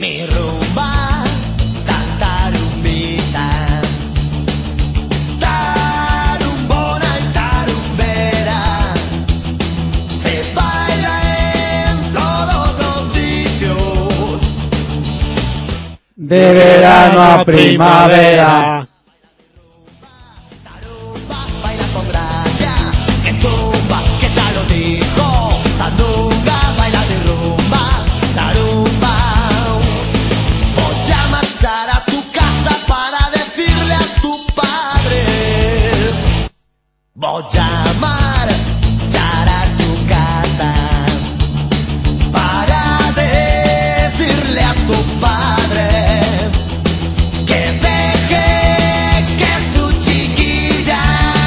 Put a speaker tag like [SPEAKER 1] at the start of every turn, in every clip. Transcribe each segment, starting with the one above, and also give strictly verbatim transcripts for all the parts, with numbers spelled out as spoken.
[SPEAKER 1] Mi rumba, tan tarumbita, tarumbona y tarumbera, se baila en todos los sitios.
[SPEAKER 2] De verano a primavera.
[SPEAKER 1] Voy a marchar a tu casa para decirle a tu padre que deje que su chiquilla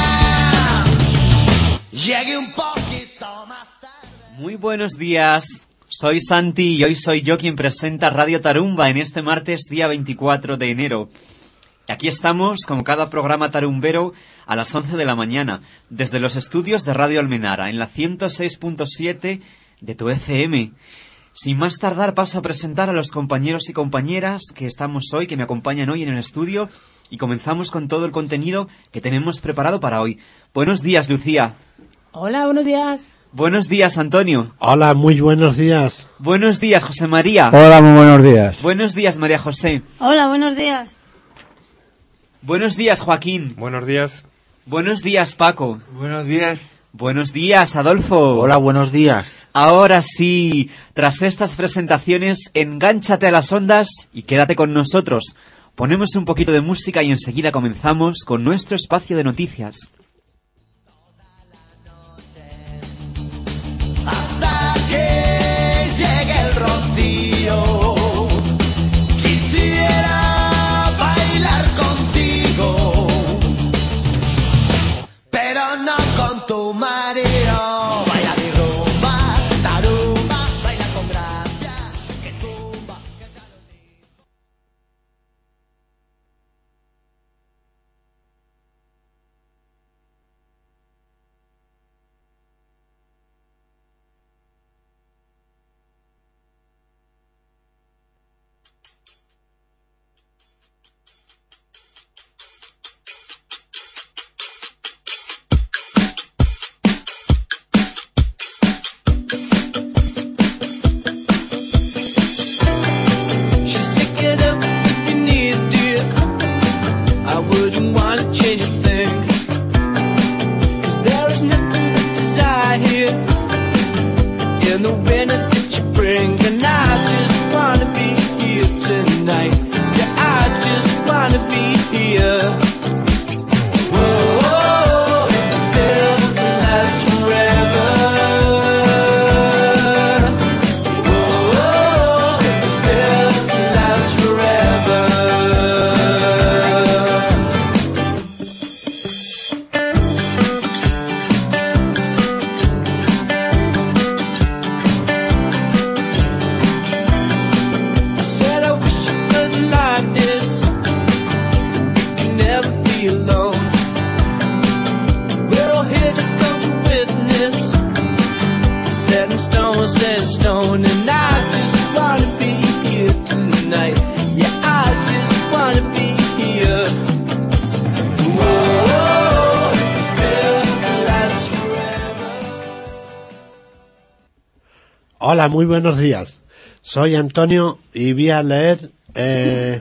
[SPEAKER 1] llegue un poquito más tarde.
[SPEAKER 3] Muy buenos días, soy Santi y hoy soy yo quien presenta Radio Tarumba en este martes día veinticuatro de enero. Aquí estamos, como cada programa tarumbero, a las once de la mañana, desde los estudios de Radio Almenara, en la ciento seis punto siete de tu F M. Sin más tardar, paso a presentar a los compañeros y compañeras que estamos hoy, que me acompañan hoy en el estudio, y comenzamos con todo el contenido que tenemos preparado para hoy. Buenos días, Lucía.
[SPEAKER 4] Hola, buenos días.
[SPEAKER 3] Buenos días, Antonio.
[SPEAKER 5] Hola, muy buenos días.
[SPEAKER 3] Buenos días, José María.
[SPEAKER 2] Hola, muy buenos días.
[SPEAKER 3] Buenos días, María José.
[SPEAKER 6] Hola, buenos días.
[SPEAKER 3] Buenos días, Joaquín.
[SPEAKER 7] Buenos días.
[SPEAKER 3] Buenos días, Paco.
[SPEAKER 8] Buenos días.
[SPEAKER 3] Buenos días, Adolfo.
[SPEAKER 8] Hola, buenos días.
[SPEAKER 3] Ahora sí, tras estas presentaciones, engánchate a las ondas y quédate con nosotros. Ponemos un poquito de música y enseguida comenzamos con nuestro espacio de noticias.
[SPEAKER 1] Hasta que llegue el rocío, quisiera bailar contigo, pero no con tu marido. Baila mi rumba, tarumba, baila con gracia, que tumba, que calodía.
[SPEAKER 5] Hola, muy buenos días. Soy Antonio y voy a leer eh,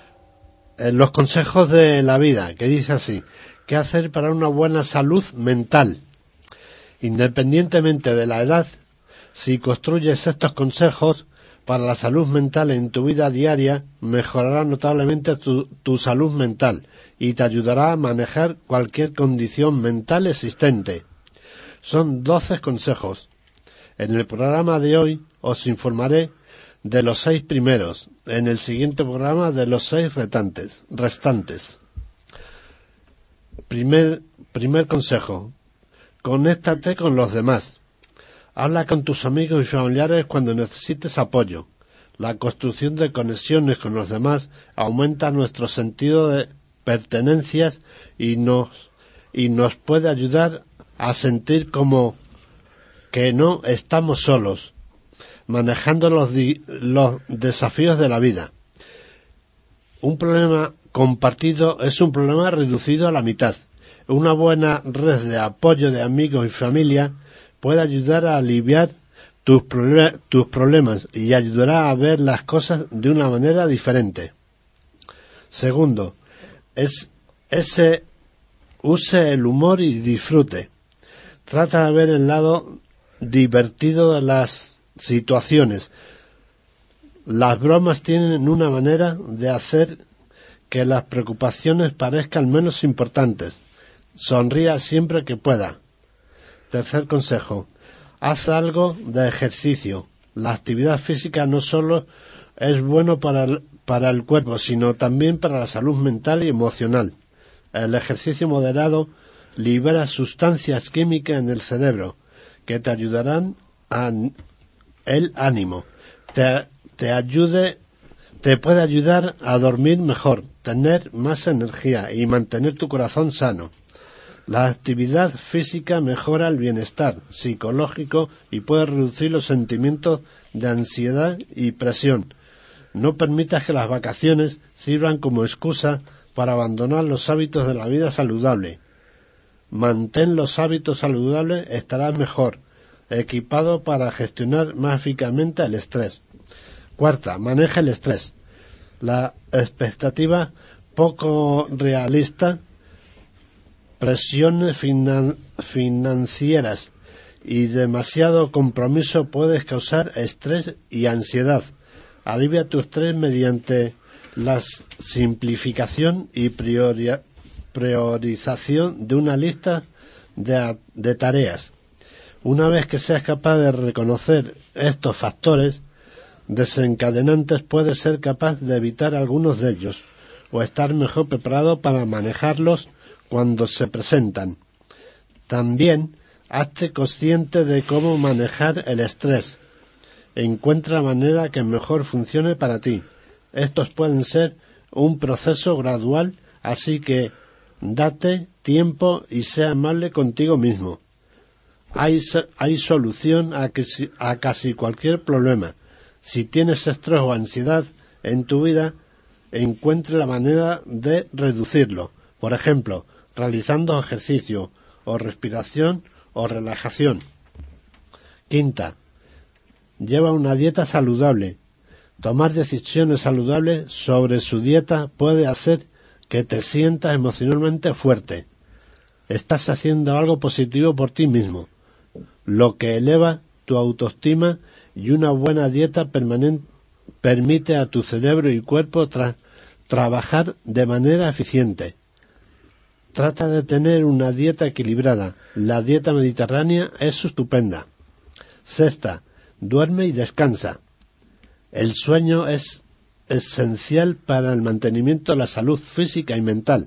[SPEAKER 5] eh, los consejos de la vida, que dice así: ¿qué hacer para una buena salud mental? Independientemente de la edad, si construyes estos consejos para la salud mental en tu vida diaria, mejorará notablemente tu, tu salud mental y te ayudará a manejar cualquier condición mental existente. Son doce consejos. En el programa de hoy os informaré de los seis primeros, en el siguiente programa de los seis restantes. restantes. Primer, primer consejo: conéctate con los demás. Habla con tus amigos y familiares cuando necesites apoyo. La construcción de conexiones con los demás aumenta nuestro sentido de pertenencias y nos, y nos puede ayudar a sentir como que no estamos solos. manejando los, di- los desafíos de la vida. Un problema compartido es un problema reducido a la mitad. Una buena red de apoyo de amigos y familia puede ayudar a aliviar tus, proble- tus problemas y ayudará a ver las cosas de una manera diferente. Segundo, es ese use el humor y disfrute. Trata de ver el lado divertido de las situaciones. Las bromas tienen una manera de hacer que las preocupaciones parezcan menos importantes. Sonría siempre que pueda. Tercer consejo. Haz algo de ejercicio. La actividad física no solo es bueno para el, para el cuerpo, sino también para la salud mental y emocional. El ejercicio moderado libera sustancias químicas en el cerebro que te ayudarán a el ánimo. Te, te ayude, te puede ayudar a dormir mejor, tener más energía y mantener tu corazón sano. La actividad física mejora el bienestar psicológico y puede reducir los sentimientos de ansiedad y presión. No permitas que las vacaciones sirvan como excusa para abandonar los hábitos de la vida saludable. Mantén los hábitos saludables, estarás mejor equipado para gestionar más eficazmente el estrés. Cuarta, maneja el estrés. La expectativa poco realista, presiones finan- financieras y demasiado compromiso puede causar estrés y ansiedad. Alivia tu estrés mediante la simplificación y priori- priorización de una lista de, de tareas. Una vez que seas capaz de reconocer estos factores desencadenantes, puedes ser capaz de evitar algunos de ellos o estar mejor preparado para manejarlos cuando se presentan. También hazte consciente de cómo manejar el estrés. Encuentra la manera que mejor funcione para ti. Estos pueden ser un proceso gradual, así que date tiempo y sea amable contigo mismo. Hay, hay solución a, que, a casi cualquier problema. Si tienes estrés o ansiedad en tu vida, encuentre la manera de reducirlo. Por ejemplo, realizando ejercicio o respiración o relajación. Quinta, lleva una dieta saludable. Tomar decisiones saludables sobre su dieta puede hacer que te sientas emocionalmente fuerte. Estás haciendo algo positivo por ti mismo, lo que eleva tu autoestima, y una buena dieta permanente permite a tu cerebro y cuerpo tra- trabajar de manera eficiente. Trata de tener una dieta equilibrada. La dieta mediterránea es estupenda. Sexta, duerme y descansa. El sueño es esencial para el mantenimiento de la salud física y mental.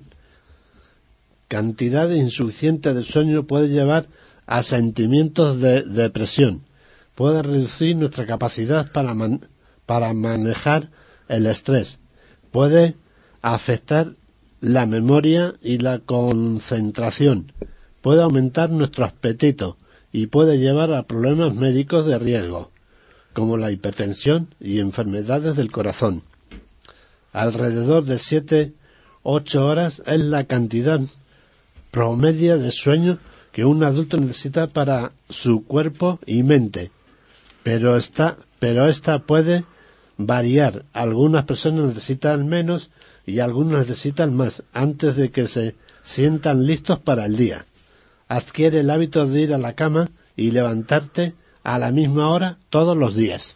[SPEAKER 5] Cantidad insuficiente de sueño puede llevar a sentimientos de depresión. Puede reducir nuestra capacidad para, man- para manejar el estrés. Puede afectar la memoria y la concentración. Puede aumentar nuestro apetito y puede llevar a problemas médicos de riesgo, como la hipertensión y enfermedades del corazón. Alrededor de siete a ocho horas es la cantidad promedia de sueño que un adulto necesita para su cuerpo y mente, pero esta, pero esta puede variar. Algunas personas necesitan menos y algunos necesitan más antes de que se sientan listos para el día. Adquiere el hábito de ir a la cama y levantarte a la misma hora todos los días.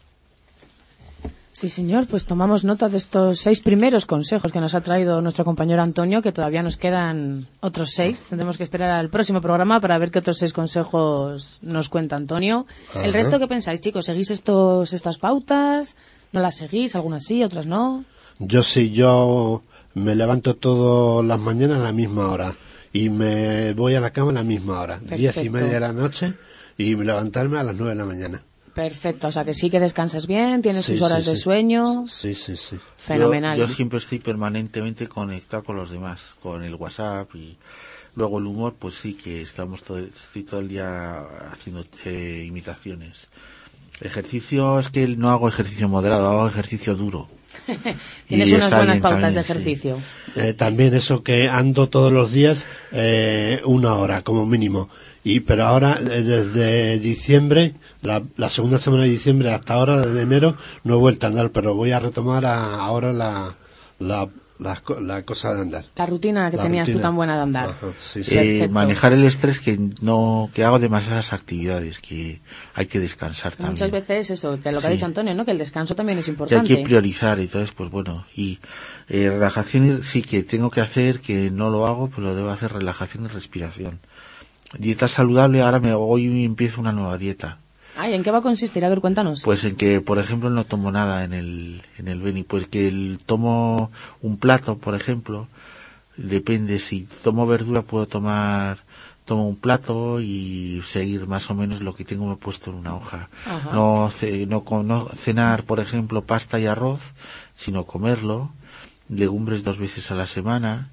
[SPEAKER 4] Sí, señor, pues tomamos nota de estos seis primeros consejos que nos ha traído nuestro compañero Antonio, que todavía nos quedan otros seis. Tendremos que esperar al próximo programa para ver qué otros seis consejos nos cuenta Antonio.
[SPEAKER 5] Ajá.
[SPEAKER 4] ¿El resto qué pensáis, chicos? ¿Seguís estos estas pautas? ¿No las seguís? ¿Algunas sí, otras no?
[SPEAKER 5] Yo sí, yo me levanto todas las mañanas a la misma hora y me voy a la cama a la misma hora,
[SPEAKER 4] Perfecto.
[SPEAKER 5] diez y media de la noche, y levantarme a las nueve de la mañana.
[SPEAKER 4] Perfecto, o sea que sí que descansas bien, tienes
[SPEAKER 5] Sí,
[SPEAKER 4] tus horas
[SPEAKER 5] sí,
[SPEAKER 4] de
[SPEAKER 5] sí.
[SPEAKER 4] sueño.
[SPEAKER 5] Sí, sí, sí.
[SPEAKER 4] Fenomenal.
[SPEAKER 6] Yo, yo siempre estoy permanentemente conectado con los demás, con el WhatsApp, y luego el humor, pues sí que estamos todo, estoy todo el día haciendo eh, imitaciones. Ejercicio es que no hago ejercicio moderado, hago ejercicio duro.
[SPEAKER 4] Tienes
[SPEAKER 6] Y
[SPEAKER 4] unas
[SPEAKER 6] está
[SPEAKER 4] buenas
[SPEAKER 6] bien
[SPEAKER 4] pautas
[SPEAKER 6] también,
[SPEAKER 4] de
[SPEAKER 6] sí.
[SPEAKER 4] ejercicio.
[SPEAKER 5] Eh, también eso que ando todos los días eh, una hora como mínimo. Y pero ahora eh, desde diciembre, la, la segunda semana de diciembre hasta ahora de enero no he vuelto a andar, pero voy a retomar a- ahora la, la, la, co- la cosa de andar.
[SPEAKER 4] La rutina que
[SPEAKER 5] La
[SPEAKER 4] tenías tú
[SPEAKER 5] rutina.
[SPEAKER 4] tan buena de andar.
[SPEAKER 5] Ajá, sí, sí.
[SPEAKER 6] Eh,
[SPEAKER 4] Perfecto.
[SPEAKER 6] manejar el estrés, que no que hago demasiadas actividades, que hay que descansar también.
[SPEAKER 4] Muchas veces eso, que lo que ha
[SPEAKER 6] Sí.
[SPEAKER 4] dicho Antonio, ¿no? Que el descanso también es
[SPEAKER 6] Que hay
[SPEAKER 4] importante.
[SPEAKER 6] que priorizar, entonces pues bueno, y eh, relajación sí que tengo que hacer, que no lo hago, pero debo hacer relajación y respiración. Dieta saludable, ahora me hoy empiezo una nueva dieta.
[SPEAKER 4] Ay, ¿en qué va a consistir? A ver, cuéntanos.
[SPEAKER 6] Pues en que, por ejemplo, no tomo nada en el en el Beni, pues que el, tomo un plato, por ejemplo, depende, si tomo verdura puedo tomar tomo un plato y seguir más o menos lo que tengo me he puesto en una hoja.
[SPEAKER 4] Ajá.
[SPEAKER 6] No, ce- no, co- no cenar, por ejemplo, pasta y arroz, sino comerlo, legumbres dos veces a la semana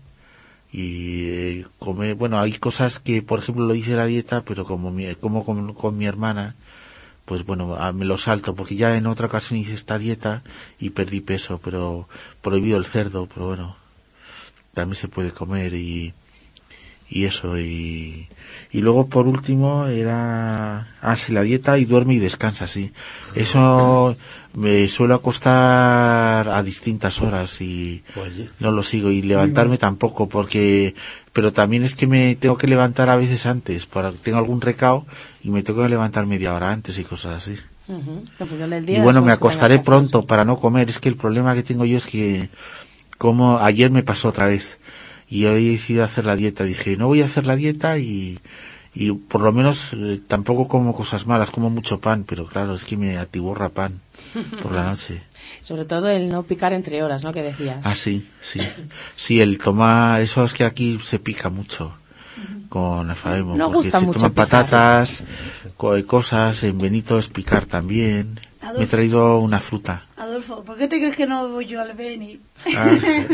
[SPEAKER 6] y eh, comer, bueno, hay cosas que, por ejemplo, lo hice la dieta, pero como mi, como con, con mi hermana, pues bueno, a- me lo salto, porque ya en otra ocasión hice esta dieta y perdí peso, pero prohibido el cerdo, pero bueno, también se puede comer y, y eso, y, y luego por último era, ah, sí, la dieta y duerme y descansa, sí. Eso me suelo acostar a distintas horas y
[SPEAKER 5] Oye.
[SPEAKER 6] no lo sigo, y levantarme tampoco, porque, pero también es que me tengo que levantar a veces antes, para tengo algún recao y me tengo que levantar media hora antes y cosas así.
[SPEAKER 4] Ujú, en función del día,
[SPEAKER 6] Y bueno,
[SPEAKER 4] las
[SPEAKER 6] me
[SPEAKER 4] cosas que tengas
[SPEAKER 6] acostaré
[SPEAKER 4] que hacer.
[SPEAKER 6] pronto para no comer. Es que el problema que tengo yo es que, como ayer me pasó otra vez, y hoy he decidido hacer la dieta. Dije, no voy a hacer la dieta y, y por lo menos eh, tampoco como cosas malas, como mucho pan, pero claro, es que me atiborra pan por la noche.
[SPEAKER 4] Sobre todo el no picar entre horas, ¿no? Que decías.
[SPEAKER 6] Ah, sí, sí. Sí, el tomar, eso es que aquí se pica mucho con Afaemo,
[SPEAKER 4] No
[SPEAKER 6] porque
[SPEAKER 4] gusta
[SPEAKER 6] se
[SPEAKER 4] mucho
[SPEAKER 6] toman
[SPEAKER 4] picar.
[SPEAKER 6] patatas, co- cosas, en Benito es picar también.
[SPEAKER 7] Adolfo.
[SPEAKER 6] Me he traído una fruta.
[SPEAKER 7] Adolfo, ¿por qué te crees que no voy yo al Beni?
[SPEAKER 6] Ah.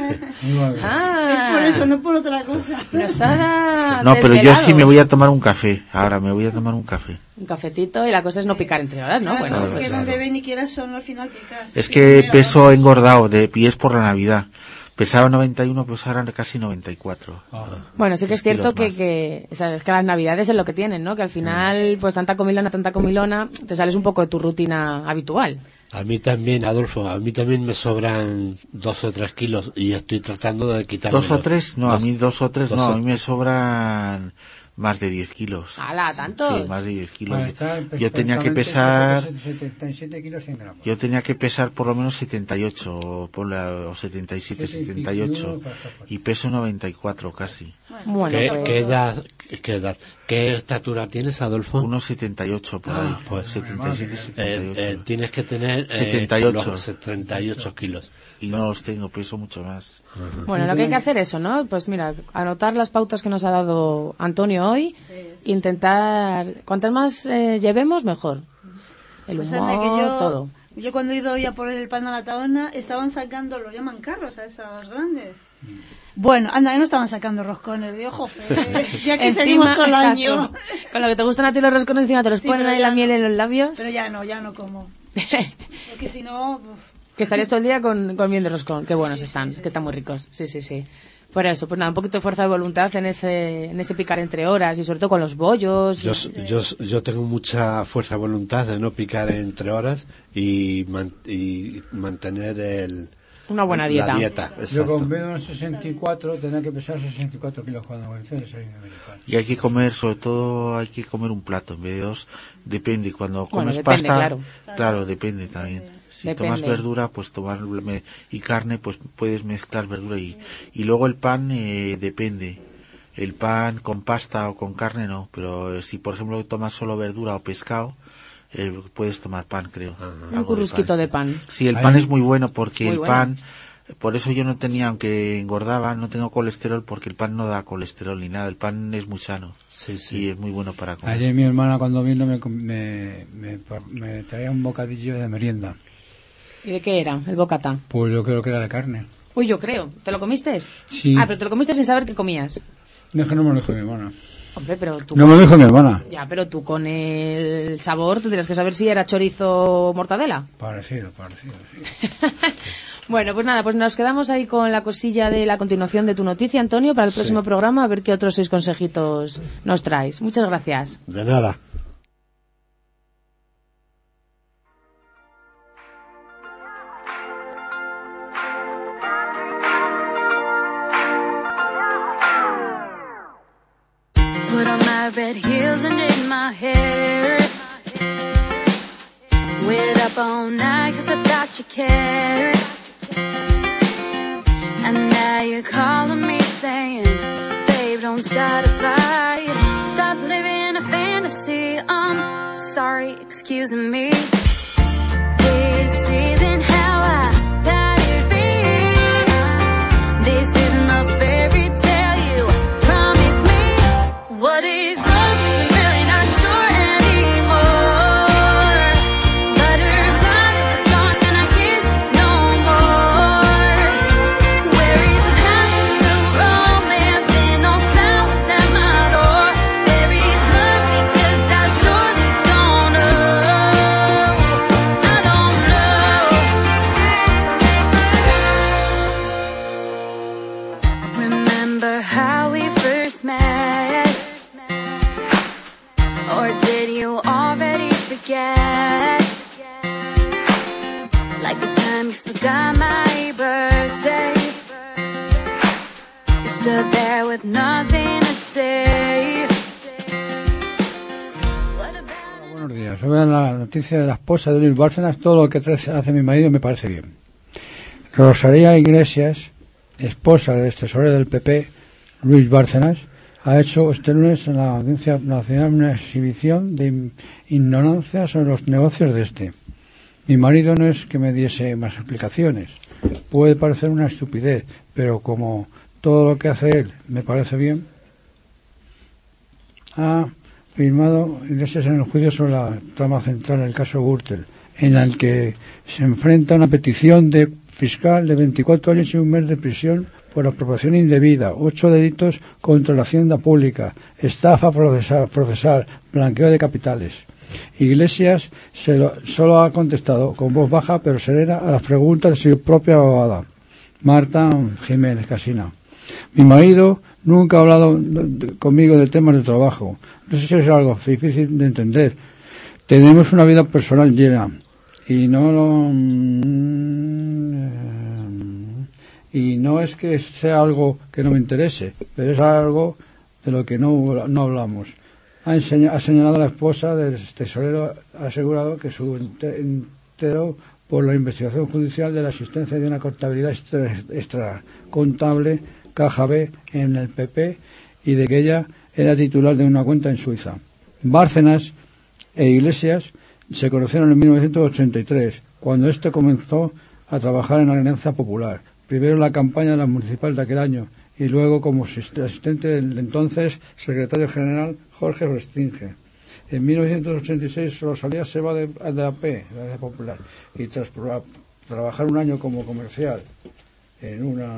[SPEAKER 4] Ah,
[SPEAKER 7] Es por eso, no por otra cosa.
[SPEAKER 4] nos ha
[SPEAKER 6] No, pero yo
[SPEAKER 4] desvelado
[SPEAKER 6] sí me voy a tomar un café. Ahora me voy a tomar un café.
[SPEAKER 4] un cafetito y la cosa es no picar entre horas, ¿no?
[SPEAKER 7] Claro,
[SPEAKER 4] Bueno,
[SPEAKER 7] es
[SPEAKER 4] pues-
[SPEAKER 7] que donde Beni quieras son al final picas.
[SPEAKER 6] Es que peso engordado de pies por la Navidad. Pesaba noventa y uno, pues ahora casi noventa y cuatro.
[SPEAKER 4] Bueno, sí que es
[SPEAKER 6] Tres
[SPEAKER 4] cierto
[SPEAKER 6] kilos
[SPEAKER 4] que,
[SPEAKER 6] más.
[SPEAKER 4] que, sabes, que las navidades es lo que tienen, ¿no? Que al final, pues tanta comilona, tanta comilona, te sales un poco de tu rutina habitual.
[SPEAKER 5] A mí también, Adolfo, a mí también me sobran dos o tres kilos y estoy tratando de quitarme.
[SPEAKER 6] ¿Dos o tres? No, a mí dos o tres
[SPEAKER 5] dos
[SPEAKER 6] no.
[SPEAKER 5] o-
[SPEAKER 6] A mí me sobran más de diez kilos.
[SPEAKER 4] ¡Hala, tantos!
[SPEAKER 6] Sí, más de diez kilos.
[SPEAKER 8] Bueno, está
[SPEAKER 6] Yo tenía que
[SPEAKER 8] perfectamente,
[SPEAKER 6] pesar...
[SPEAKER 8] setenta y siete kilos cien gramos.
[SPEAKER 6] Yo tenía que pesar por lo menos setenta y ocho, o, ponle a- o setenta y siete,
[SPEAKER 8] Sí, sí,
[SPEAKER 6] setenta y ocho.
[SPEAKER 8] sí, no,
[SPEAKER 6] Y peso noventa y cuatro casi.
[SPEAKER 4] Bueno,
[SPEAKER 5] ¿Qué,
[SPEAKER 4] pues,
[SPEAKER 5] qué edad, qué edad, qué estatura tienes, Adolfo?
[SPEAKER 6] uno setenta y ocho por ahí.
[SPEAKER 5] pues,
[SPEAKER 6] setenta y siete, setenta y
[SPEAKER 5] Eh,
[SPEAKER 6] ocho.
[SPEAKER 5] eh, tienes que tener eh,
[SPEAKER 6] setenta y ocho.
[SPEAKER 5] los setenta y ocho kilos.
[SPEAKER 6] Y no los tengo, peso mucho más.
[SPEAKER 4] bueno, lo que hay que hacer es eso, ¿no? Pues mira, anotar las pautas que nos ha dado Antonio hoy, intentar, cuantas más eh, llevemos, mejor. El
[SPEAKER 7] Pues
[SPEAKER 4] humor,
[SPEAKER 7] anda, que yo,
[SPEAKER 4] todo.
[SPEAKER 7] yo cuando he ido ya por el pan a la taona, estaban sacando, lo llaman carros a esas grandes. Bueno, anda, que no estaban sacando roscones, de ojo, ya que seguimos todo el
[SPEAKER 4] exacto.
[SPEAKER 7] año.
[SPEAKER 4] Con lo que te gustan a ti los roscones, encima te los
[SPEAKER 7] Sí,
[SPEAKER 4] ponen
[SPEAKER 7] pero
[SPEAKER 4] ahí
[SPEAKER 7] ya
[SPEAKER 4] la miel
[SPEAKER 7] no.
[SPEAKER 4] en los labios.
[SPEAKER 7] Pero ya no, ya no como. Porque si no, uf.
[SPEAKER 4] Que estarías todo el día con, con miel de roscón. Qué buenos están, que están muy ricos. Sí, sí, sí. Por eso, pues nada, un poquito de fuerza de voluntad en ese, en ese picar entre horas y sobre todo con los bollos.
[SPEAKER 5] Yo, yo, yo tengo mucha fuerza de voluntad de no picar entre horas y, man- y mantener el,
[SPEAKER 4] Una buena dieta.
[SPEAKER 5] la dieta.
[SPEAKER 8] Yo
[SPEAKER 5] Exacto.
[SPEAKER 8] con B uno sesenta y cuatro tenía que pesar sesenta y cuatro kilos cuando vencí el examen americano.
[SPEAKER 6] Y hay que comer, sobre todo hay que comer un plato en vez de dos. Depende, cuando
[SPEAKER 4] Bueno,
[SPEAKER 6] comes
[SPEAKER 4] depende,
[SPEAKER 6] pasta,
[SPEAKER 4] claro.
[SPEAKER 6] claro, depende también. Si
[SPEAKER 4] Depende.
[SPEAKER 6] tomas verdura, pues tomar me- y carne, pues puedes mezclar verdura y, y luego el pan eh, depende. El pan con pasta o con carne no, pero eh, si por ejemplo tomas solo verdura o pescado, eh, puedes tomar pan, creo.
[SPEAKER 4] Un
[SPEAKER 6] Algo
[SPEAKER 4] currusquito
[SPEAKER 6] sí.
[SPEAKER 4] de pan.
[SPEAKER 6] Sí, el
[SPEAKER 8] Ahí-
[SPEAKER 6] pan es muy bueno porque
[SPEAKER 4] Muy
[SPEAKER 6] el
[SPEAKER 4] bueno.
[SPEAKER 6] pan, por eso yo no tenía, aunque engordaba, no tengo colesterol porque el pan no da colesterol ni nada. El pan es muy sano
[SPEAKER 5] Sí,
[SPEAKER 6] y
[SPEAKER 5] sí.
[SPEAKER 6] es muy bueno para comer.
[SPEAKER 8] Ayer mi hermana cuando vino me, com- me, me, me traía un bocadillo de merienda.
[SPEAKER 4] ¿Y de qué era el bocata?
[SPEAKER 8] Pues yo creo que era de carne.
[SPEAKER 4] Uy, yo creo. ¿Te lo comiste?
[SPEAKER 8] Sí.
[SPEAKER 4] Ah, pero te lo comiste sin saber qué comías.
[SPEAKER 8] No, que no me lo dijo mi hermana.
[SPEAKER 4] Hombre, pero tú...
[SPEAKER 2] No me lo dijo mi hermana.
[SPEAKER 4] Ya, pero tú con el sabor, tú tienes que saber si era chorizo o mortadela.
[SPEAKER 8] Parecido, parecido, sí.
[SPEAKER 4] Bueno, pues nada, pues nos quedamos ahí con la cosilla de la continuación de tu noticia, Antonio, para el
[SPEAKER 5] Sí.
[SPEAKER 4] próximo programa, a ver qué otros seis consejitos nos traes. Muchas gracias.
[SPEAKER 5] De nada.
[SPEAKER 9] Put on my red heels and did my hair. Waited up all night cause I thought you cared. And now you're calling me saying, babe, don't start a fight. Stop living a fantasy. I'm sorry, excuse me. This isn't how I thought it'd be. This isn't the fairy tale you promised me. What is love? 'Cause I'm really not sure anymore. Butterflies on the stars and I kiss no more. Where is the passion, the romance, and those flowers at my door? Where is love? Because I surely don't know. I don't know. Remember how we first met? Or did you already forget? Like the time you forgot my birthday. You stood there with nothing to say. What about an
[SPEAKER 8] Buenos días. Sobre la noticia de la esposa de Luis Bárcenas, todo lo que hace mi marido me parece bien. Rosalía Iglesias, esposa del tesorero del P P, Luis Bárcenas, ha hecho este lunes en la Audiencia Nacional una exhibición de ignorancia sobre los negocios de este. Mi marido no es que me diese más explicaciones. Puede parecer una estupidez, pero como todo lo que hace él me parece bien, ha firmado Iglesias en el juicio sobre la trama central del caso Gürtel, en el que se enfrenta una petición de fiscal de veinticuatro años y un mes de prisión por apropiación indebida, ocho delitos contra la hacienda pública, estafa procesal, procesal blanqueo de capitales. Iglesias se lo, solo ha contestado con voz baja pero serena a las preguntas de su propia abogada, Marta Jiménez Casina. Mi marido nunca ha hablado de, conmigo de temas de trabajo. No sé si es algo difícil de entender. Tenemos una vida personal llena y no lo... Y no es que sea algo que no me interese, pero es algo de lo que no, no hablamos. Ha, enseña, ha señalado la esposa del tesorero, ha asegurado que su entero por la investigación judicial de la existencia de una contabilidad extra, extra contable Caja B en el P P y de que ella era titular de una cuenta en Suiza. Bárcenas e Iglesias se conocieron en mil novecientos ochenta y tres, cuando éste comenzó a trabajar en la Alianza Popular. Primero en la campaña de la municipal de aquel año y luego como asistente del entonces secretario general Jorge Restringe. En mil novecientos ochenta y seis Rosalía se va de, de A P, de la Alianza Popular, y tras pro, trabajar un año como comercial en una...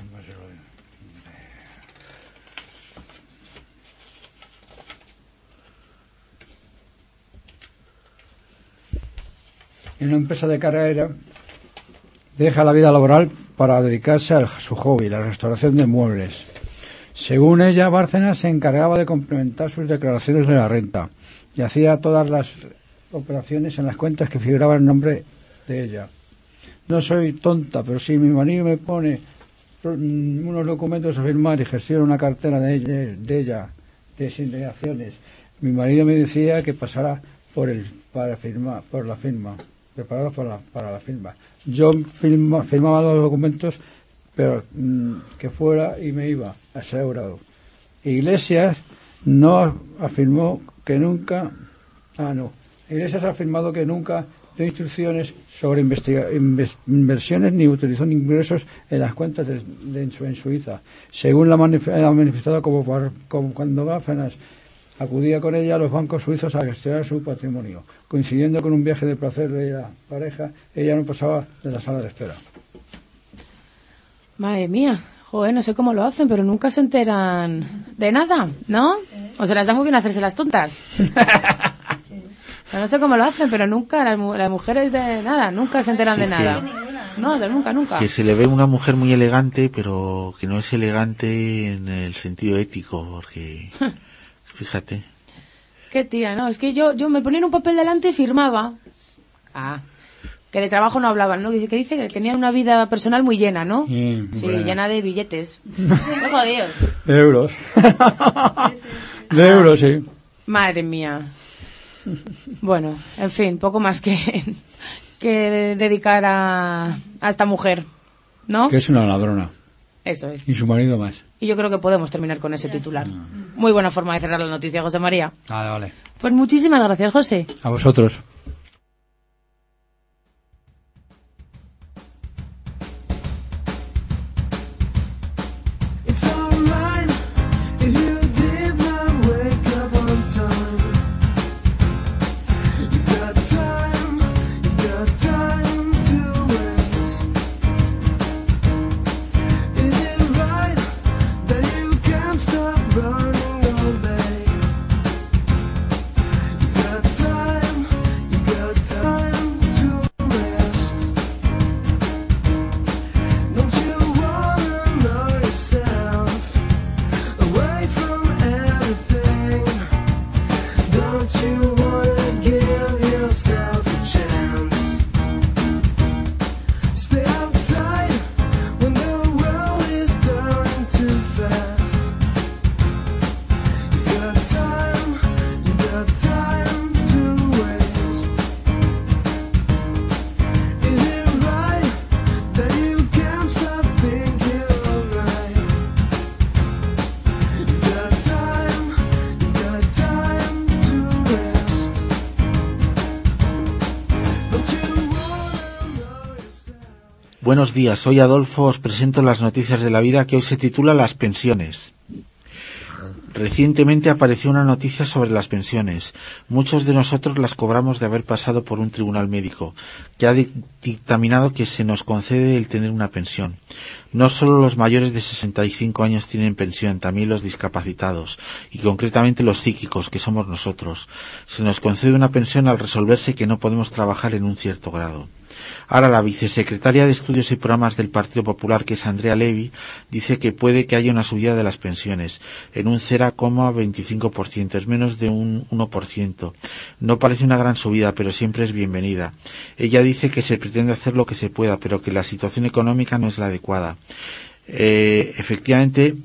[SPEAKER 8] en una empresa de carrera, deja la vida laboral para dedicarse a su hobby, la restauración de muebles. Según ella, Bárcenas se encargaba de complementar sus declaraciones de la renta y hacía todas las operaciones en las cuentas que figuraban el nombre de ella. No soy tonta, pero si mi marido me pone unos documentos a firmar y gestiona una cartera de ella, de, ella, de designaciones, mi marido me decía que pasara por el para firmar, por la firma, preparado para la, para la firma. Yo firma, firmaba los documentos, pero mmm, que fuera y me iba asegurado. Iglesias no afirmó que nunca, ah no, Iglesias ha afirmado que nunca dio instrucciones sobre investiga, invest, inversiones ni utilizó ingresos en las cuentas de, de, de, en Suiza. Según la manif ha manifestado como, por, como cuando Bárcenas acudía con ella a los bancos suizos a gestionar su patrimonio. Coincidiendo con un viaje de placer de la pareja, ella no pasaba de la sala de espera.
[SPEAKER 4] Madre mía, Joder, no sé cómo lo hacen, pero nunca se enteran de nada, ¿no? O se las da muy bien hacerse las tontas. No sé cómo lo hacen, pero nunca, las, las mujeres de nada, nunca se enteran
[SPEAKER 6] Sí,
[SPEAKER 4] de
[SPEAKER 6] que-
[SPEAKER 4] nada. No, de nunca, nunca.
[SPEAKER 6] Que se le ve una mujer muy elegante, pero que no es elegante en el sentido ético, porque fíjate.
[SPEAKER 4] Qué tía, no, es que yo, yo me ponía en un papel delante y firmaba. Ah, que de trabajo no hablaban, ¿no? Dice que dice que tenían una vida personal muy llena, ¿no?
[SPEAKER 8] Sí,
[SPEAKER 4] Sí,
[SPEAKER 8] bueno.
[SPEAKER 4] llena de billetes. No jodidos.
[SPEAKER 8] De euros. De euros, sí.
[SPEAKER 4] Madre mía. Bueno, en fin, poco más que, que dedicar a, a esta mujer, ¿no?
[SPEAKER 8] Que es una ladrona.
[SPEAKER 4] Eso es.
[SPEAKER 8] Y su marido más.
[SPEAKER 4] Y yo creo que podemos terminar con ese titular. Muy buena forma de cerrar la noticia, José María.
[SPEAKER 8] Vale, vale.
[SPEAKER 4] Pues muchísimas gracias, José.
[SPEAKER 8] A vosotros.
[SPEAKER 1] It's alright if you did not wake up on time. You've got time, you've got time to waste. Is it right that you can't stop running all day? You've got time, you've got time to rest. Don't you wanna know yourself away from everything? Don't you wanna give yourself a chance? Stay outside when the world is turning too fast. You got time, you got time to waste. Is it right that you can't stop thinking all night? You got time, you got time to rest. Don't you wanna know yourself?
[SPEAKER 6] Buenos días, soy Adolfo, os presento las noticias de la vida que hoy se titula Las pensiones. Recientemente apareció una noticia sobre las pensiones. Muchos de nosotros las cobramos de haber pasado por un tribunal médico, que ha dic- dictaminado que se nos concede el tener una pensión. No solo los mayores de sesenta y cinco años tienen pensión, también los discapacitados, y concretamente los psíquicos, que somos nosotros. Se nos concede una pensión al resolverse que no podemos trabajar en un cierto grado. Ahora la vicesecretaria de Estudios y Programas del Partido Popular, que es Andrea Levy, dice que puede que haya una subida de las pensiones en un cero coma veinticinco por ciento, es menos de un uno por ciento. No parece una gran subida, pero siempre es bienvenida. Ella dice que se pretende hacer lo que se pueda, pero que la situación económica no es la adecuada. Eh, efectivamente,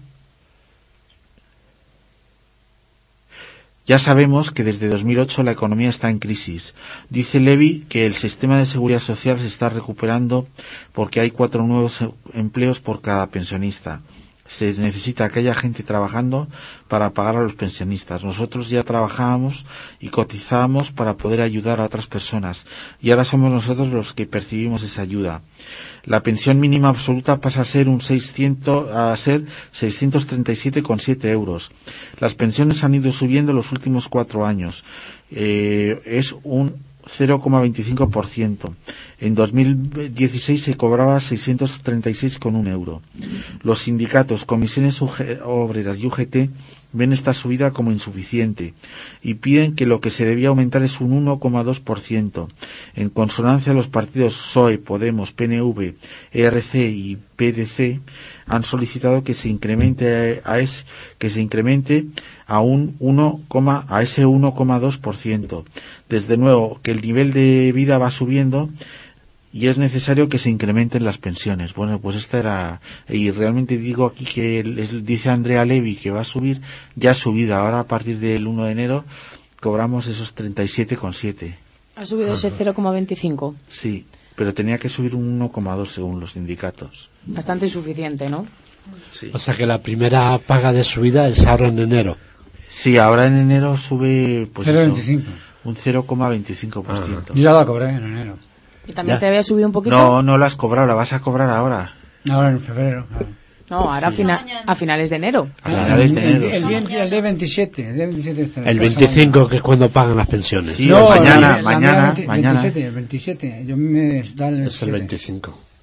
[SPEAKER 6] ya sabemos que desde dos mil ocho la economía está en crisis. Dice Levy que el sistema de seguridad social se está recuperando porque hay cuatro nuevos empleos por cada pensionista. Se necesita que haya gente trabajando para pagar a los pensionistas. Nosotros ya trabajábamos y cotizábamos para poder ayudar a otras personas y ahora somos nosotros los que percibimos esa ayuda. La pensión mínima absoluta pasa a ser un seiscientos a ser seiscientos treinta y siete coma siete euros. Las pensiones han ido subiendo los últimos cuatro años. Eh, es un cero coma veinticinco por ciento. En dos mil dieciséis se cobraba seiscientos treinta y seis coma uno euro. Los sindicatos, comisiones obreras y U G T ven esta subida como insuficiente y piden que lo que se debía aumentar es un uno coma dos por ciento. En consonancia, los partidos P S O E, Podemos, P N V, E R C y P D C han solicitado que se incremente a es, que se incremente a un uno, a ese uno coma dos por ciento. Desde nuevo, que el nivel de vida va subiendo y es necesario que se incrementen las pensiones. Bueno, pues esta era, y realmente digo aquí que les dice Andrea Levy que va a subir, ya ha subido. Ahora a partir del uno de enero cobramos esos treinta y siete coma siete.
[SPEAKER 4] Ha subido ese cero coma veinticinco.
[SPEAKER 6] Sí, pero tenía que subir un uno coma dos según los sindicatos.
[SPEAKER 4] Bastante insuficiente, ¿no?
[SPEAKER 6] Sí.
[SPEAKER 5] O sea que la primera paga de subida es ahora en enero.
[SPEAKER 6] Sí, ahora en enero sube pues
[SPEAKER 8] cero coma
[SPEAKER 6] eso,
[SPEAKER 8] veinticinco.
[SPEAKER 6] un cero coma veinticinco por ciento.
[SPEAKER 8] Yo ya la cobré en enero.
[SPEAKER 4] ¿Y también
[SPEAKER 5] Ya.
[SPEAKER 4] te había subido un poquito?
[SPEAKER 6] No, no la has cobrado, la vas a cobrar ahora.
[SPEAKER 8] Ahora en febrero. Claro.
[SPEAKER 4] No, ahora a, fina- a finales de enero.
[SPEAKER 6] A finales de
[SPEAKER 8] el,
[SPEAKER 6] enero.
[SPEAKER 8] el,
[SPEAKER 6] sí.
[SPEAKER 8] el, el día veintisiete. El día veintisiete está
[SPEAKER 5] El veinticinco, que es cuando pagan las pensiones.
[SPEAKER 6] Sí,
[SPEAKER 8] No,
[SPEAKER 6] o mañana,
[SPEAKER 8] la- la
[SPEAKER 6] mañana,
[SPEAKER 8] veinte-
[SPEAKER 6] mañana.
[SPEAKER 8] veintisiete, el veintisiete. Yo me da el
[SPEAKER 5] Es el
[SPEAKER 8] veintisiete.
[SPEAKER 5] veinticinco.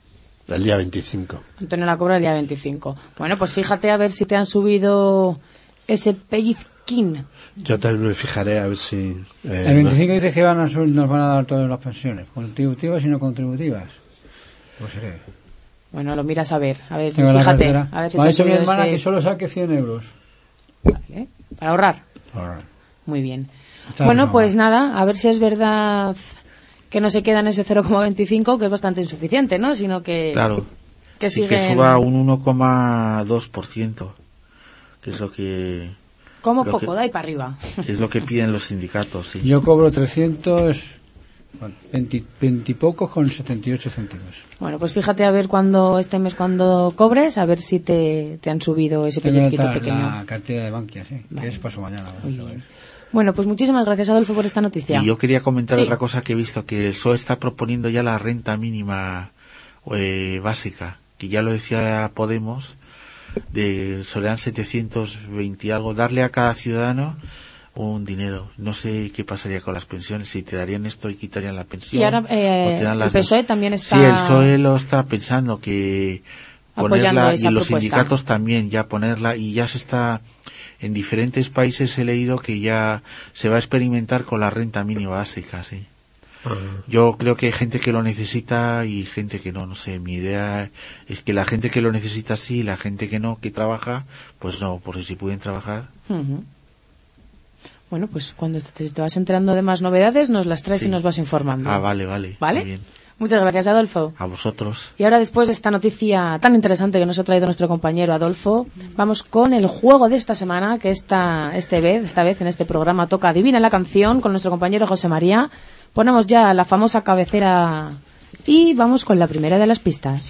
[SPEAKER 5] El día veinticinco.
[SPEAKER 4] Antonio la cobra el día veinticinco. Bueno, pues fíjate a ver si te han subido ese pellizquín.
[SPEAKER 5] Yo también me fijaré a ver si... Eh,
[SPEAKER 8] el veinticinco dice que van a subir, nos van a dar todas las pensiones, contributivas y no contributivas. Pues seré.
[SPEAKER 4] Bueno, lo miras a ver, a ver,
[SPEAKER 8] Tengo
[SPEAKER 4] fíjate. A ver si
[SPEAKER 8] me
[SPEAKER 4] te
[SPEAKER 8] ha dicho mi
[SPEAKER 4] subido
[SPEAKER 8] hermana
[SPEAKER 4] ese...
[SPEAKER 8] que solo saque cien euros.
[SPEAKER 4] Vale, para ahorrar.
[SPEAKER 8] Ahorrar.
[SPEAKER 4] Muy bien.
[SPEAKER 8] Está
[SPEAKER 4] bueno,
[SPEAKER 8] bien,
[SPEAKER 4] pues nada, a ver si es verdad que no se queda en ese cero coma veinticinco, que es bastante insuficiente, ¿no? Sino que...
[SPEAKER 6] Claro.
[SPEAKER 4] Que,
[SPEAKER 6] sí,
[SPEAKER 4] siguen...
[SPEAKER 6] que suba un uno coma dos por ciento, que es lo que...
[SPEAKER 4] Como
[SPEAKER 6] lo
[SPEAKER 4] poco,
[SPEAKER 6] que,
[SPEAKER 4] da y para arriba.
[SPEAKER 6] Que es lo que piden los sindicatos, sí.
[SPEAKER 8] Yo cobro trescientos veinte, veinte y pocos con setenta y ocho céntimos.
[SPEAKER 4] Bueno, pues fíjate a ver cuando este mes cuando cobres, a ver si te, te han subido ese pellizquito pequeño.
[SPEAKER 8] La cartera de Bankia, sí, vale. Que es paso mañana.
[SPEAKER 4] Bueno, pues muchísimas gracias, Adolfo, por esta noticia.
[SPEAKER 6] Y yo quería comentar
[SPEAKER 4] sí.
[SPEAKER 6] otra cosa que he visto, que el P S O E está proponiendo ya la renta mínima eh, básica, que ya lo decía Podemos, de serán setecientos veinte y algo, darle a cada ciudadano un dinero. No sé qué pasaría con las pensiones, si te darían esto y quitarían la pensión.
[SPEAKER 4] Y ahora eh,
[SPEAKER 6] o te dan las
[SPEAKER 4] el P S O E
[SPEAKER 6] dos.
[SPEAKER 4] también está...
[SPEAKER 6] Sí, el P S O E lo está pensando, que ponerla, y los
[SPEAKER 4] propuesta.
[SPEAKER 6] sindicatos también, ya ponerla, y ya se está... En diferentes países he leído que ya se va a experimentar con la renta mínima básica, sí. Uh-huh. Yo creo que hay gente que lo necesita y gente que no, no sé, mi idea es que la gente que lo necesita sí, la gente que no, que trabaja, pues no, porque si pueden trabajar.
[SPEAKER 4] Uh-huh. Bueno, pues cuando te, te vas enterando de más novedades, nos las traes sí. y nos vas informando.
[SPEAKER 6] Ah, vale, vale.
[SPEAKER 4] ¿Vale?
[SPEAKER 6] Muy bien.
[SPEAKER 4] Muchas gracias, Adolfo.
[SPEAKER 6] A vosotros.
[SPEAKER 4] Y ahora, después de esta noticia tan interesante que nos ha traído nuestro compañero Adolfo, vamos con el juego de esta semana, que esta, este vez, esta vez en este programa toca Adivina la canción con nuestro compañero José María. Ponemos ya la famosa cabecera y vamos con la primera de las pistas.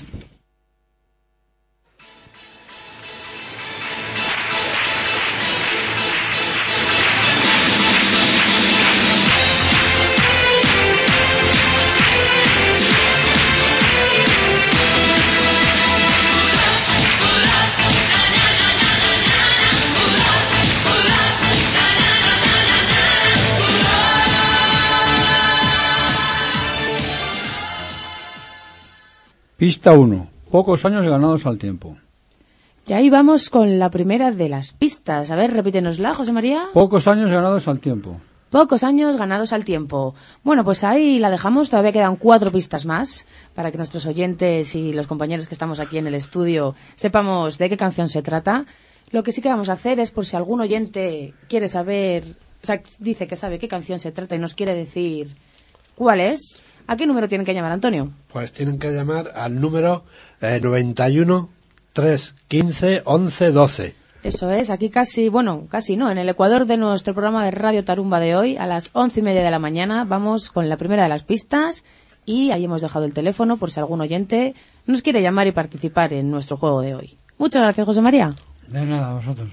[SPEAKER 8] Pista uno. Pocos años ganados al tiempo.
[SPEAKER 4] Y ahí vamos con la primera de las pistas. A ver, repítenosla, José María.
[SPEAKER 8] Pocos años ganados al tiempo.
[SPEAKER 4] Pocos años ganados al tiempo. Bueno, pues ahí la dejamos. Todavía quedan cuatro pistas más para que nuestros oyentes y los compañeros que estamos aquí en el estudio sepamos de qué canción se trata. Lo que sí que vamos a hacer es, por si algún oyente quiere saber, o sea, dice que sabe qué canción se trata y nos quiere decir cuál es, ¿a qué número tienen que llamar, Antonio?
[SPEAKER 5] Pues tienen que llamar al número eh, noventa y uno, tres, quince, once, doce.
[SPEAKER 4] Eso es, aquí casi, bueno, casi no, en el ecuador de nuestro programa de Radio Tarumba de hoy, a las once y media de la mañana, vamos con la primera de las pistas y ahí hemos dejado el teléfono por si algún oyente nos quiere llamar y participar en nuestro juego de hoy. Muchas gracias, José María.
[SPEAKER 8] De nada, a vosotros.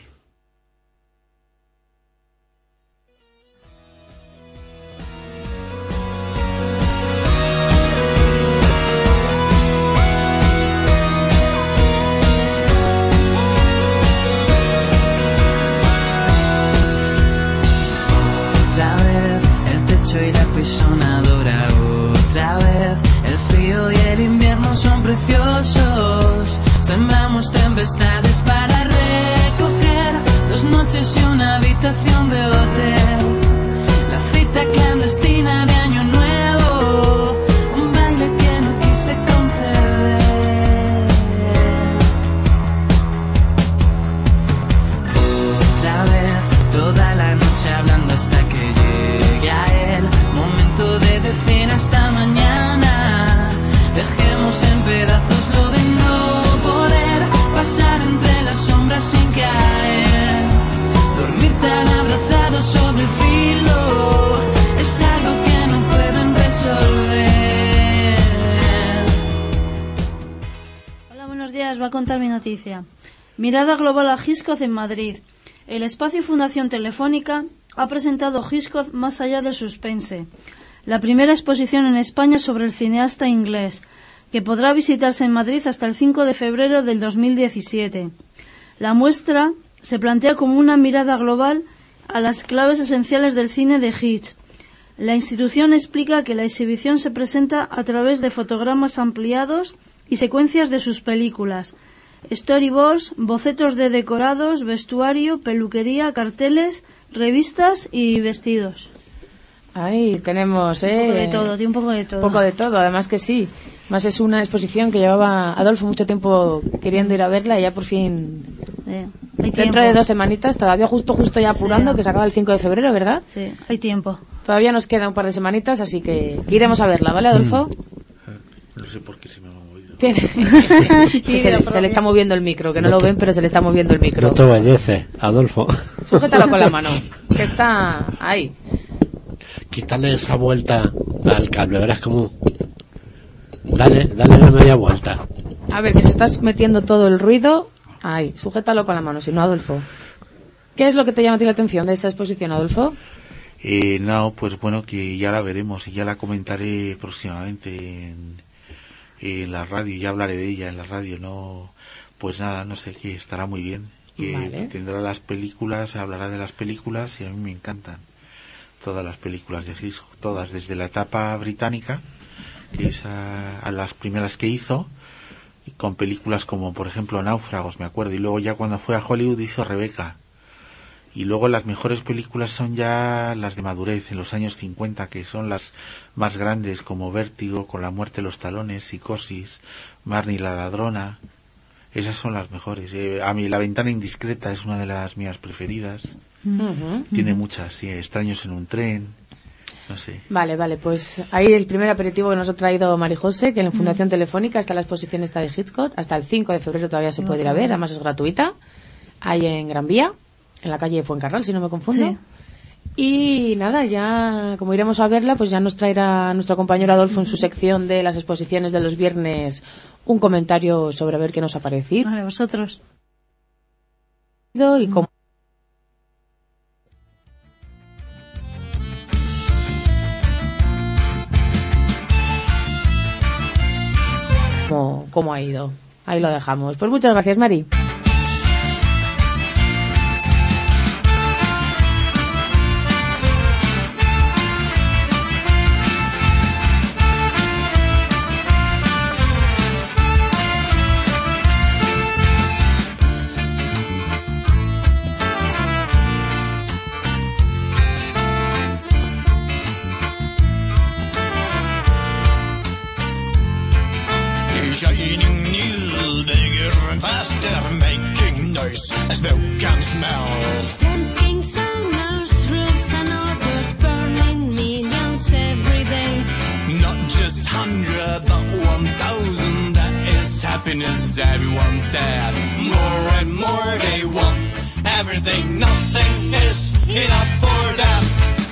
[SPEAKER 10] Y la pisonadora otra vez. El frío y el invierno son preciosos. Sembramos tempestades para recoger dos noches y una habitación de hotel. La cita clandestina de Año Nuevo, un baile que no quise conceder. Otra vez, toda la noche hablando hasta que llegue a él. Momento de decir hasta mañana. Dejemos en pedazos lo de no poder pasar entre las sombras sin caer. Dormir tan abrazados sobre el filo es algo que no pueden resolver.
[SPEAKER 7] Hola, buenos días. Va a contar mi noticia. Mirada global a Hitchcock en Madrid. El espacio Fundación Telefónica ha presentado Hitchcock más allá del suspense, la primera exposición en España sobre el cineasta inglés, que podrá visitarse en Madrid hasta el cinco de febrero del dos mil diecisiete. La muestra se plantea como una mirada global a las claves esenciales del cine de Hitch. La institución explica que la exhibición se presenta a través de fotogramas ampliados y secuencias de sus películas, storyboards, bocetos de decorados, vestuario, peluquería, carteles, revistas y vestidos.
[SPEAKER 4] Ahí tenemos, ¿eh?
[SPEAKER 7] Un poco de todo, tiene un poco de todo.
[SPEAKER 4] Un poco de todo, además que sí. Más es una exposición que llevaba Adolfo mucho tiempo queriendo ir a verla y ya por fin...
[SPEAKER 7] Eh, hay
[SPEAKER 4] Dentro
[SPEAKER 7] tiempo.
[SPEAKER 4] de dos semanitas, todavía justo justo ya apurando,
[SPEAKER 7] Sí.
[SPEAKER 4] que se acaba el cinco de febrero, ¿verdad?
[SPEAKER 7] Sí, hay tiempo.
[SPEAKER 4] Todavía nos queda un par de semanitas, así que iremos a verla, ¿vale, Adolfo?
[SPEAKER 6] No sé por qué se me ha movido.
[SPEAKER 4] Tiene- Que se, le, se le está moviendo el micro, que no lo ven, pero se le está moviendo el micro.
[SPEAKER 5] No te vayece, Adolfo.
[SPEAKER 4] Sujétalo con la mano, que está ahí.
[SPEAKER 5] Quítale esa vuelta al cable, verás cómo... Dale, dale la media vuelta.
[SPEAKER 4] A ver, que se está metiendo todo el ruido. Ahí, sujétalo con la mano, si no, Adolfo. ¿Qué es lo que te llama a ti la atención de esa exposición, Adolfo?
[SPEAKER 6] Eh, no, pues bueno, que ya la veremos y ya la comentaré próximamente en, en la radio, ya hablaré de ella en la radio, no, pues nada, no sé, que estará muy bien, que,
[SPEAKER 4] Vale.
[SPEAKER 6] que tendrá las películas, hablará de las películas y a mí me encantan todas las películas de Hitchcock, todas, desde la etapa británica, que es a, a las primeras que hizo, y con películas como por ejemplo Náufragos, me acuerdo, y luego ya cuando fue a Hollywood hizo Rebeca. Y luego las mejores películas son ya las de madurez, en los años cincuenta, que son las más grandes, como Vértigo, Con la muerte de los talones, Psicosis, Marnie la ladrona. Esas son las mejores. Eh, a mí La ventana indiscreta es una de las mías preferidas.
[SPEAKER 4] Ujú.
[SPEAKER 6] Tiene muchas, sí, Extraños en un tren, no sé.
[SPEAKER 4] Vale, vale, pues ahí el primer aperitivo que nos ha traído Mari José, que en la Fundación Telefónica está la exposición esta de Hitchcock, hasta el cinco de febrero todavía se puede ir a ver, además es gratuita, ahí en Gran Vía, en la calle Fuencarral, si no me confundo.
[SPEAKER 7] Sí.
[SPEAKER 4] Y nada, ya como iremos a verla, pues ya nos traerá nuestro compañero Adolfo en su sección de las exposiciones de los viernes un comentario sobre a ver qué nos ha parecido.
[SPEAKER 7] Vale, vosotros.
[SPEAKER 4] Y cómo cómo, cómo ha ido. Ahí lo dejamos. Pues muchas gracias, Mari.
[SPEAKER 1] Shining new, bigger and faster, making noise as milk can smell.
[SPEAKER 9] Sensing sonos, rules and orders, burning millions every day.
[SPEAKER 1] Not just hundred, but one thousand. That is happiness, everyone says. More and more they want everything. Nothing is enough for them.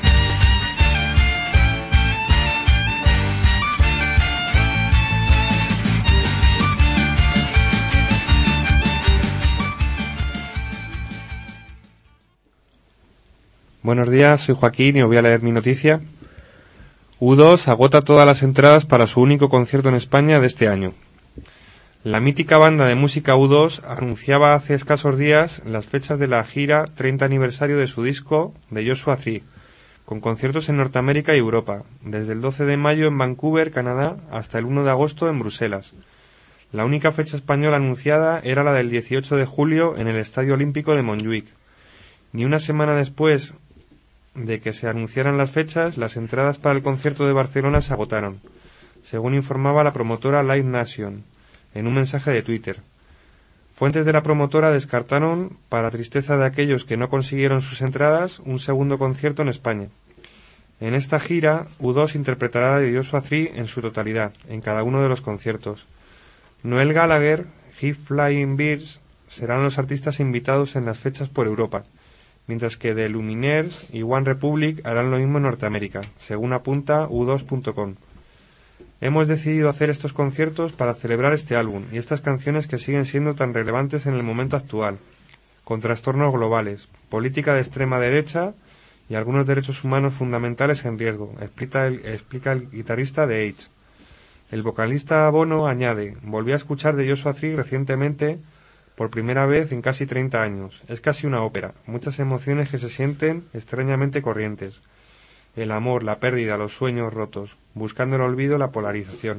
[SPEAKER 11] Buenos días, soy Joaquín y os voy a leer mi noticia. U dos agota todas las entradas para su único concierto en España de este año. La mítica banda de música U dos anunciaba hace escasos días las fechas de la gira treinta aniversario de su disco de Joshua Tree, con conciertos en Norteamérica y Europa, desde el doce de mayo en Vancouver, Canadá, hasta el uno de agosto en Bruselas. La única fecha española anunciada era la del dieciocho de julio en el Estadio Olímpico de Montjuic. Ni una semana después de que se anunciaran las fechas, las entradas para el concierto de Barcelona se agotaron, según informaba la promotora Live Nation en un mensaje de Twitter. Fuentes de la promotora descartaron, para tristeza de aquellos que no consiguieron sus entradas, un segundo concierto en España. En esta gira, U dos interpretará de Joshua Tree en su totalidad, en cada uno de los conciertos. Noel Gallagher, High Flying Birds serán los artistas invitados en las fechas por Europa, mientras que The Lumineers y One Republic harán lo mismo en Norteamérica, según apunta U dos punto com. Hemos decidido hacer estos conciertos para celebrar este álbum y estas canciones que siguen siendo tan relevantes en el momento actual, con trastornos globales, política de extrema derecha y algunos derechos humanos fundamentales en riesgo, explica el, explica el guitarrista de Edge. El vocalista Bono añade: volví a escuchar de Joshua Tree recientemente por primera vez en casi treinta años. Es casi una ópera, muchas emociones que se sienten extrañamente corrientes. El amor, la pérdida, los sueños rotos, buscando el olvido, la polarización.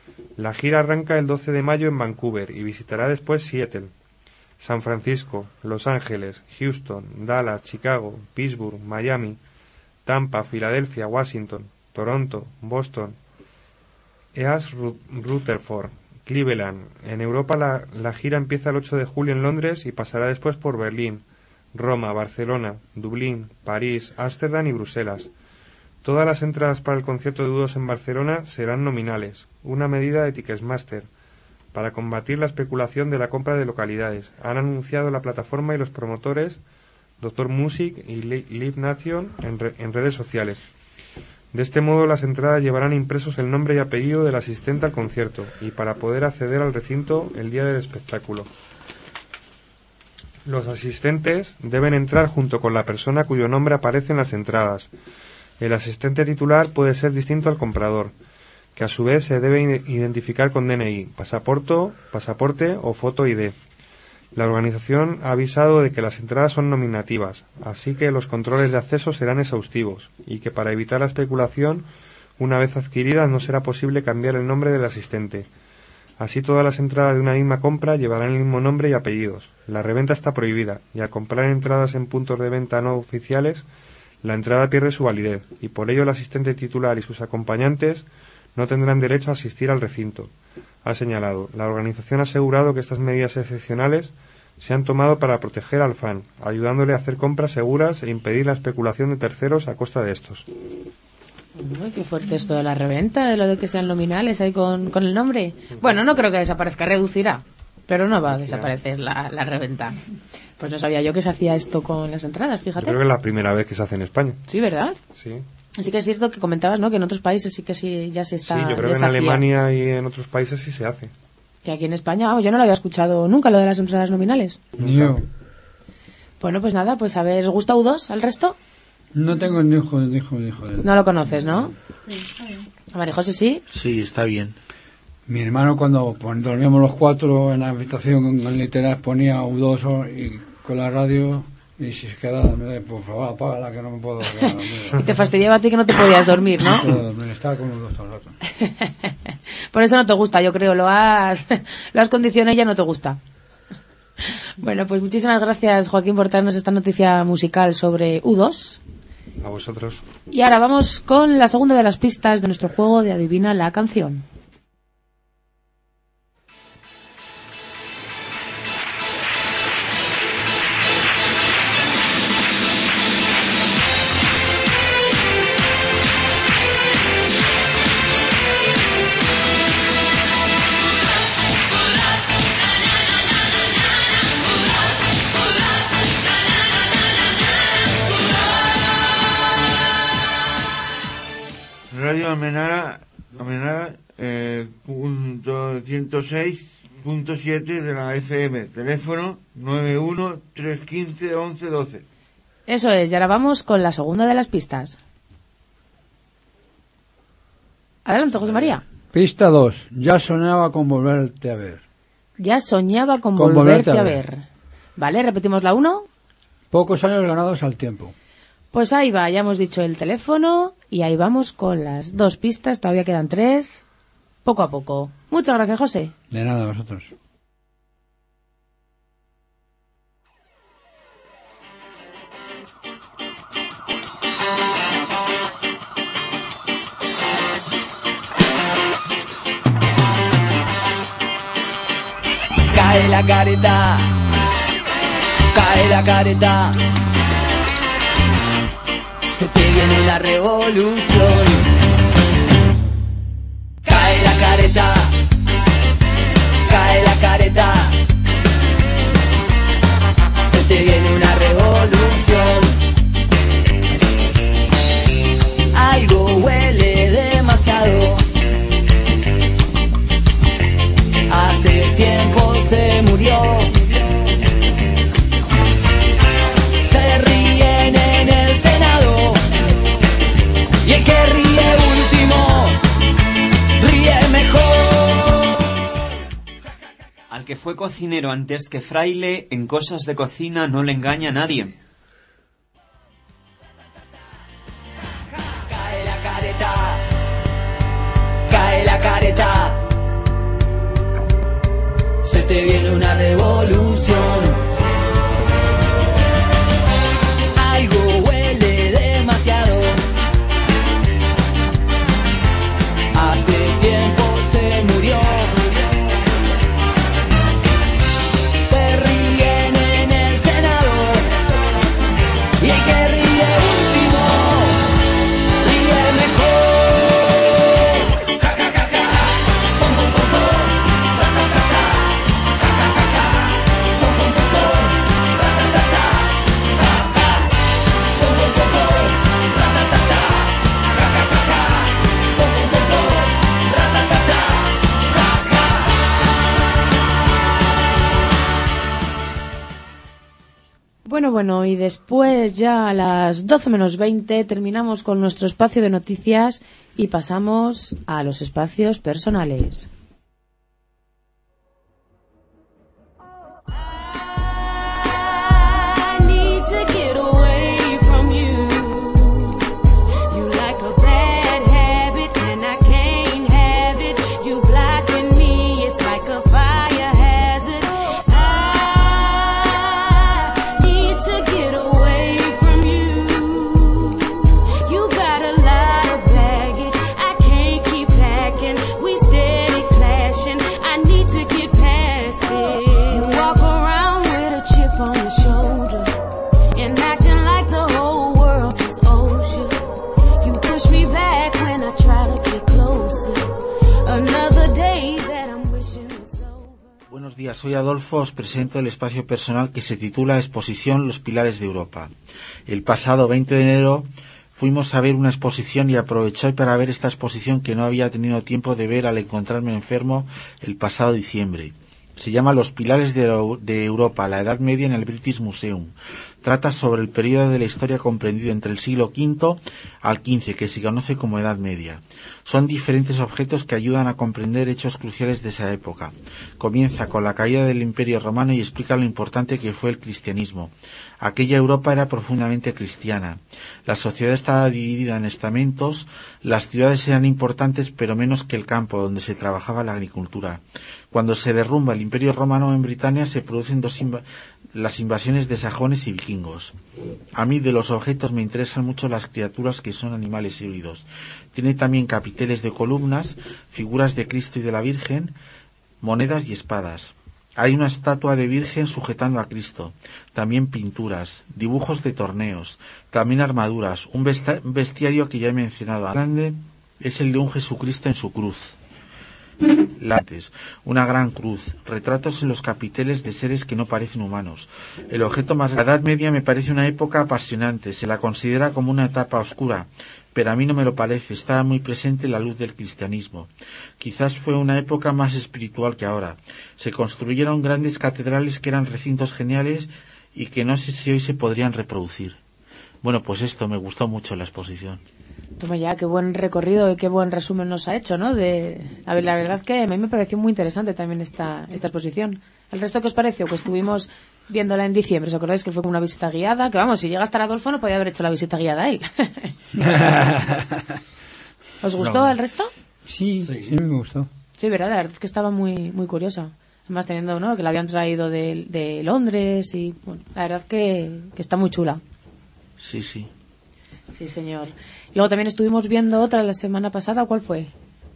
[SPEAKER 11] La gira arranca el doce de mayo en Vancouver y visitará después Seattle, San Francisco, Los Ángeles, Houston, Dallas, Chicago, Pittsburgh, Miami, Tampa, Filadelfia, Washington, Toronto, Boston, East Rutherford, Cleveland. En Europa la, la gira empieza el ocho de julio en Londres y pasará después por Berlín, Roma, Barcelona, Dublín, París, Ámsterdam y Bruselas. Todas las entradas para el concierto de U dos en Barcelona serán nominales, una medida de Ticketmaster, para combatir la especulación de la compra de localidades. Han anunciado la plataforma y los promotores Doctor Music y Live Nation en, re, en redes sociales. De este modo las entradas llevarán impresos el nombre y apellido del asistente al concierto y para poder acceder al recinto el día del espectáculo. Los asistentes deben entrar junto con la persona cuyo nombre aparece en las entradas. El asistente titular puede ser distinto al comprador, que a su vez se debe identificar con D N I, pasaporte, pasaporte o foto I D. La organización ha avisado de que las entradas son nominativas, así que los controles de acceso serán exhaustivos y que para evitar la especulación, una vez adquiridas no será posible cambiar el nombre del asistente. Así todas las entradas de una misma compra llevarán el mismo nombre y apellidos. La reventa está prohibida y al comprar entradas en puntos de venta no oficiales, la entrada pierde su validez y por ello el asistente titular y sus acompañantes no tendrán derecho a asistir al recinto. Ha señalado, la organización ha asegurado que estas medidas excepcionales se han tomado para proteger al fan, ayudándole a hacer compras seguras e impedir la especulación de terceros a costa de estos.
[SPEAKER 4] Uy, qué fuerte esto de la reventa, de lo de que sean nominales ahí con, con el nombre. Bueno, no creo que desaparezca, reducirá, pero no va a desaparecer la, la reventa. Pues no sabía yo que se hacía esto con las entradas, fíjate.
[SPEAKER 11] Yo creo que es la primera vez que se hace en España.
[SPEAKER 4] Sí, ¿verdad?
[SPEAKER 11] Sí.
[SPEAKER 4] Así que es cierto que comentabas, ¿no?, que en otros países sí que sí ya se está.
[SPEAKER 11] Sí, yo creo que en Alemania y en otros países sí se hace.
[SPEAKER 4] Y aquí en España, vamos, yo no lo había escuchado nunca, lo de las entradas nominales.
[SPEAKER 8] Ni yo.
[SPEAKER 4] Bueno, pues nada, pues a ver, ¿os gusta U dos al resto?
[SPEAKER 8] No tengo ni hijo ni hijo ni hijo de él.
[SPEAKER 4] No lo conoces, ¿no?
[SPEAKER 7] Sí, está bien.
[SPEAKER 4] A María José sí.
[SPEAKER 6] Sí, está bien.
[SPEAKER 8] Mi hermano cuando pues, dormíamos los cuatro en la habitación con literal ponía U dos y con la radio y si se quedaba, por favor, apágala que no me puedo quedar dormido.
[SPEAKER 4] Y te fastidiaba a ti que no te podías dormir, ¿no?
[SPEAKER 8] No puedo dormir, estaba con U dos todo el rato.
[SPEAKER 4] Por eso no te gusta, yo creo, lo has, lo has condicionado y ya no te gusta. Bueno, pues muchísimas gracias, Joaquín, por darnos esta noticia musical sobre U dos.
[SPEAKER 11] A vosotros.
[SPEAKER 4] Y ahora vamos con la segunda de las pistas de nuestro juego de Adivina la canción.
[SPEAKER 12] Radio Almenara, Almenara eh, ciento seis punto siete de la F M, teléfono nueve uno tres uno cinco once doce.
[SPEAKER 4] Eso es, y ahora vamos con la segunda de las pistas. Adelante, José María.
[SPEAKER 8] Pista dos. Ya soñaba con volverte a ver.
[SPEAKER 4] Ya soñaba con,
[SPEAKER 8] Con
[SPEAKER 4] volverte,
[SPEAKER 8] volverte a
[SPEAKER 4] a
[SPEAKER 8] ver.
[SPEAKER 4] ver. Vale, repetimos la uno.
[SPEAKER 8] Pocos años ganados al tiempo.
[SPEAKER 4] Pues ahí va, ya hemos dicho el teléfono y ahí vamos con las dos pistas, todavía quedan tres, poco a poco. Muchas gracias, José.
[SPEAKER 8] De nada, a vosotros.
[SPEAKER 10] Cae la careta, cae la careta, se te viene una revolución. Cae la careta, cae la careta, se te viene una revolución. Algo huele demasiado, hace tiempo se murió. Se ríen en el Senado y el que ríe último ríe mejor.
[SPEAKER 3] Al que fue cocinero antes que fraile, en cosas de cocina no le engaña a nadie.
[SPEAKER 10] Cae la careta, cae la careta,
[SPEAKER 4] Bueno, bueno, y después ya a las doce menos veinte terminamos con nuestro espacio de noticias y pasamos a los espacios personales.
[SPEAKER 6] Buenos días, soy Adolfo, os presento el espacio personal que se titula Exposición Los Pilares de Europa. El pasado veinte de enero fuimos a ver una exposición y aproveché para ver esta exposición que no había tenido tiempo de ver al encontrarme enfermo el pasado diciembre. Se llama Los Pilares de, de Europa, la Edad Media en el British Museum. Trata sobre el periodo de la historia comprendido entre el siglo quinto al quince, que se conoce como Edad Media. Son diferentes objetos que ayudan a comprender hechos cruciales de esa época. Comienza con la caída del Imperio Romano y explica lo importante que fue el cristianismo. Aquella Europa era profundamente cristiana. La sociedad estaba dividida en estamentos, las ciudades eran importantes pero menos que el campo donde se trabajaba la agricultura. Cuando se derrumba el Imperio Romano en Britania se producen dos inv- las invasiones de sajones y vikingos. A mí de los objetos me interesan mucho las criaturas que son animales híbridos. Tiene también capiteles de columnas, figuras de Cristo y de la Virgen, monedas y espadas. Hay una estatua de Virgen sujetando a Cristo, también pinturas, dibujos de torneos, también armaduras, un vesta- bestiario que ya he mencionado. El grande es el de un Jesucristo en su cruz. Lates, una gran cruz, retratos en los capiteles de seres que no parecen humanos. El objeto más... La Edad Media me parece una época apasionante, se la considera como una etapa oscura, pero a mí no me lo parece, estaba muy presente la luz del cristianismo. Quizás fue una época más espiritual que ahora. Se construyeron grandes catedrales que eran recintos geniales y que no sé si hoy se podrían reproducir. Bueno, pues esto, me gustó mucho la exposición.
[SPEAKER 4] Toma ya, qué buen recorrido y qué buen resumen nos ha hecho, ¿no? De, a ver, la verdad que a mí me pareció muy interesante también esta, esta exposición. ¿El resto qué os pareció? Pues estuvimos viéndola en diciembre, ¿os acordáis que fue como una visita guiada? Que vamos, si llega hasta Adolfo no podía haber hecho la visita guiada a él. ¿Os gustó
[SPEAKER 8] No.
[SPEAKER 4] el resto?
[SPEAKER 8] Sí, sí, sí, me gustó.
[SPEAKER 4] Sí, verdad, la verdad es que estaba muy muy curiosa. Además teniendo, ¿no?, que la habían traído de, de Londres y, bueno, la verdad que, que está muy chula.
[SPEAKER 6] Sí, sí.
[SPEAKER 4] Sí, señor. Y luego también estuvimos viendo otra la semana pasada, ¿cuál fue?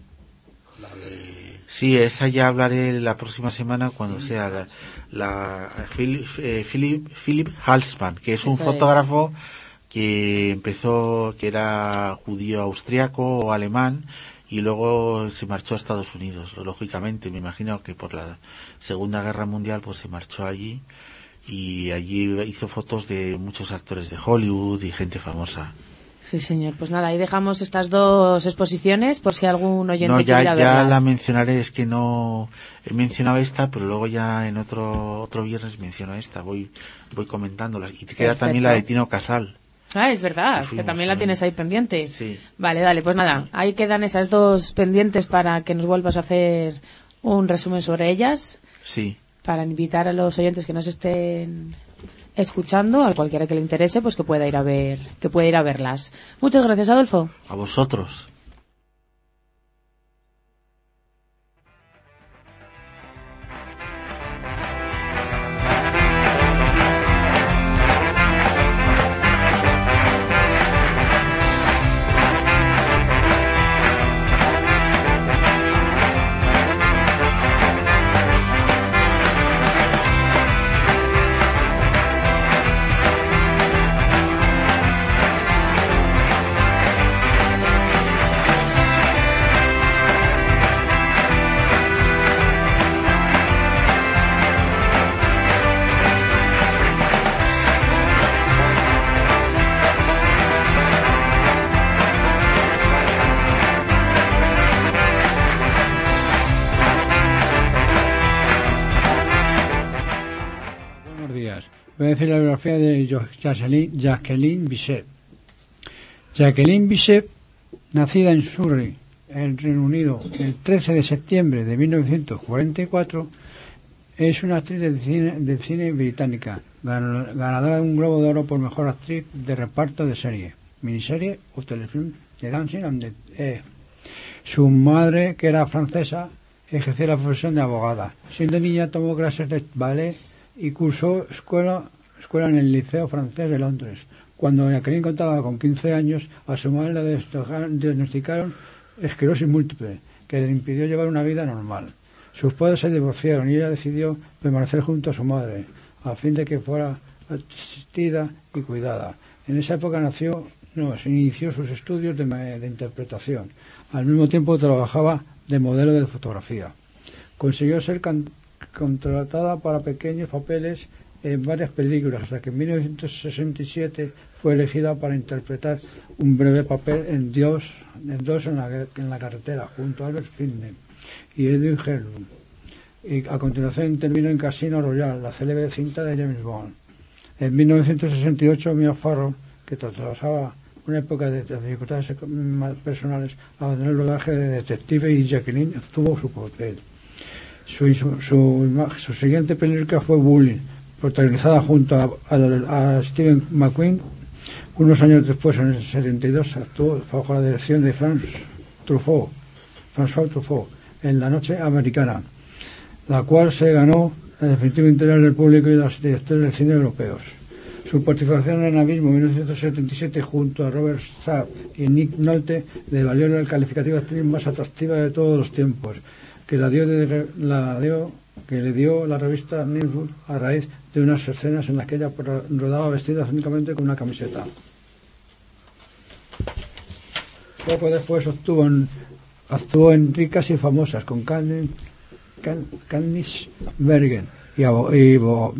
[SPEAKER 6] Sí, esa ya hablaré la próxima semana cuando sea la, la Philip, eh, Philip, Philip Halsman, que es un
[SPEAKER 4] Eso
[SPEAKER 6] fotógrafo que empezó, que era judío austriaco o alemán y luego se marchó a Estados Unidos, lógicamente, me imagino que por la Segunda Guerra Mundial pues se marchó allí y allí hizo fotos de muchos actores de Hollywood y gente famosa.
[SPEAKER 4] Sí, señor. Pues nada, ahí dejamos estas dos exposiciones por si algún oyente
[SPEAKER 6] No, ya,
[SPEAKER 4] quiere ir a
[SPEAKER 6] ya
[SPEAKER 4] verlas.
[SPEAKER 6] la mencionaré, es que no he mencionado esta, pero luego ya en otro otro viernes menciono esta, voy voy comentándolas. Y te queda
[SPEAKER 4] Perfecto.
[SPEAKER 6] también la de Tino Casal.
[SPEAKER 4] Ah, es verdad,
[SPEAKER 6] Que
[SPEAKER 4] que
[SPEAKER 6] fuimos
[SPEAKER 4] también la
[SPEAKER 6] también.
[SPEAKER 4] tienes ahí pendiente.
[SPEAKER 6] Sí.
[SPEAKER 4] Vale, vale, pues nada, ahí quedan esas dos pendientes para que nos vuelvas a hacer un resumen sobre ellas,
[SPEAKER 6] Sí.
[SPEAKER 4] para invitar a los oyentes que nos estén escuchando, a cualquiera que le interese, pues que pueda ir a ver, que pueda ir a verlas. Muchas gracias, Adolfo.
[SPEAKER 6] A vosotros.
[SPEAKER 9] Thank
[SPEAKER 8] Voy a decir la biografía de Jacqueline, Jacqueline Bisset. Jacqueline Bisset, nacida en Surrey, en Reino Unido, el trece de septiembre de mil novecientos cuarenta y cuatro, es una actriz del cine, del cine británica, ganadora de un Globo de Oro por mejor actriz de reparto de serie, miniserie o telefilm de Dancing and the E. Su madre, que era francesa, ejercía la profesión de abogada. Siendo niña tomó clases de ballet y cursó escuela, escuela en el Liceo Francés de Londres. Cuando Jacqueline contaba con quince años, a su madre le diagnosticaron esclerosis múltiple, que le impidió llevar una vida normal. Sus padres se divorciaron y ella decidió permanecer junto a su madre, a fin de que fuera asistida y cuidada. En esa época nació, no, se inició sus estudios de, de interpretación. Al mismo tiempo trabajaba de modelo de fotografía. Consiguió ser can, contratada para pequeños papeles en varias películas, hasta que en mil novecientos sesenta y siete fue elegida para interpretar un breve papel en Dios, en Dos en la, en la carretera, junto a Albert Finney y Edwin Hepburn. Y a continuación intervino en Casino Royale, la célebre cinta de James Bond. En mil novecientos sesenta y ocho, Mia Farrow, que atravesaba una época de dificultades personales, abandonó el rodaje de Detective y Jacqueline obtuvo su papel. Su, su, su, su siguiente película fue Bullying, protagonizada junto a, a, a Steve McQueen. Unos años después, en el setenta y dos, actuó bajo la dirección de Franz Truffaut, François Truffaut en La Noche Americana, la cual se ganó el definitivo interés del público y de los directores del cine europeos. Su participación en Abismo en mil novecientos setenta y siete junto a Robert Shaw y Nick Nolte le valió el calificativo de actriz más atractiva de todos los tiempos, que la dio, de, la dio que le dio la revista Newsweek a raíz de unas escenas en las que ella rodaba vestida únicamente con una camiseta. Poco después obtuvo en, actuó en Ricas y Famosas con Candice Bergen y, y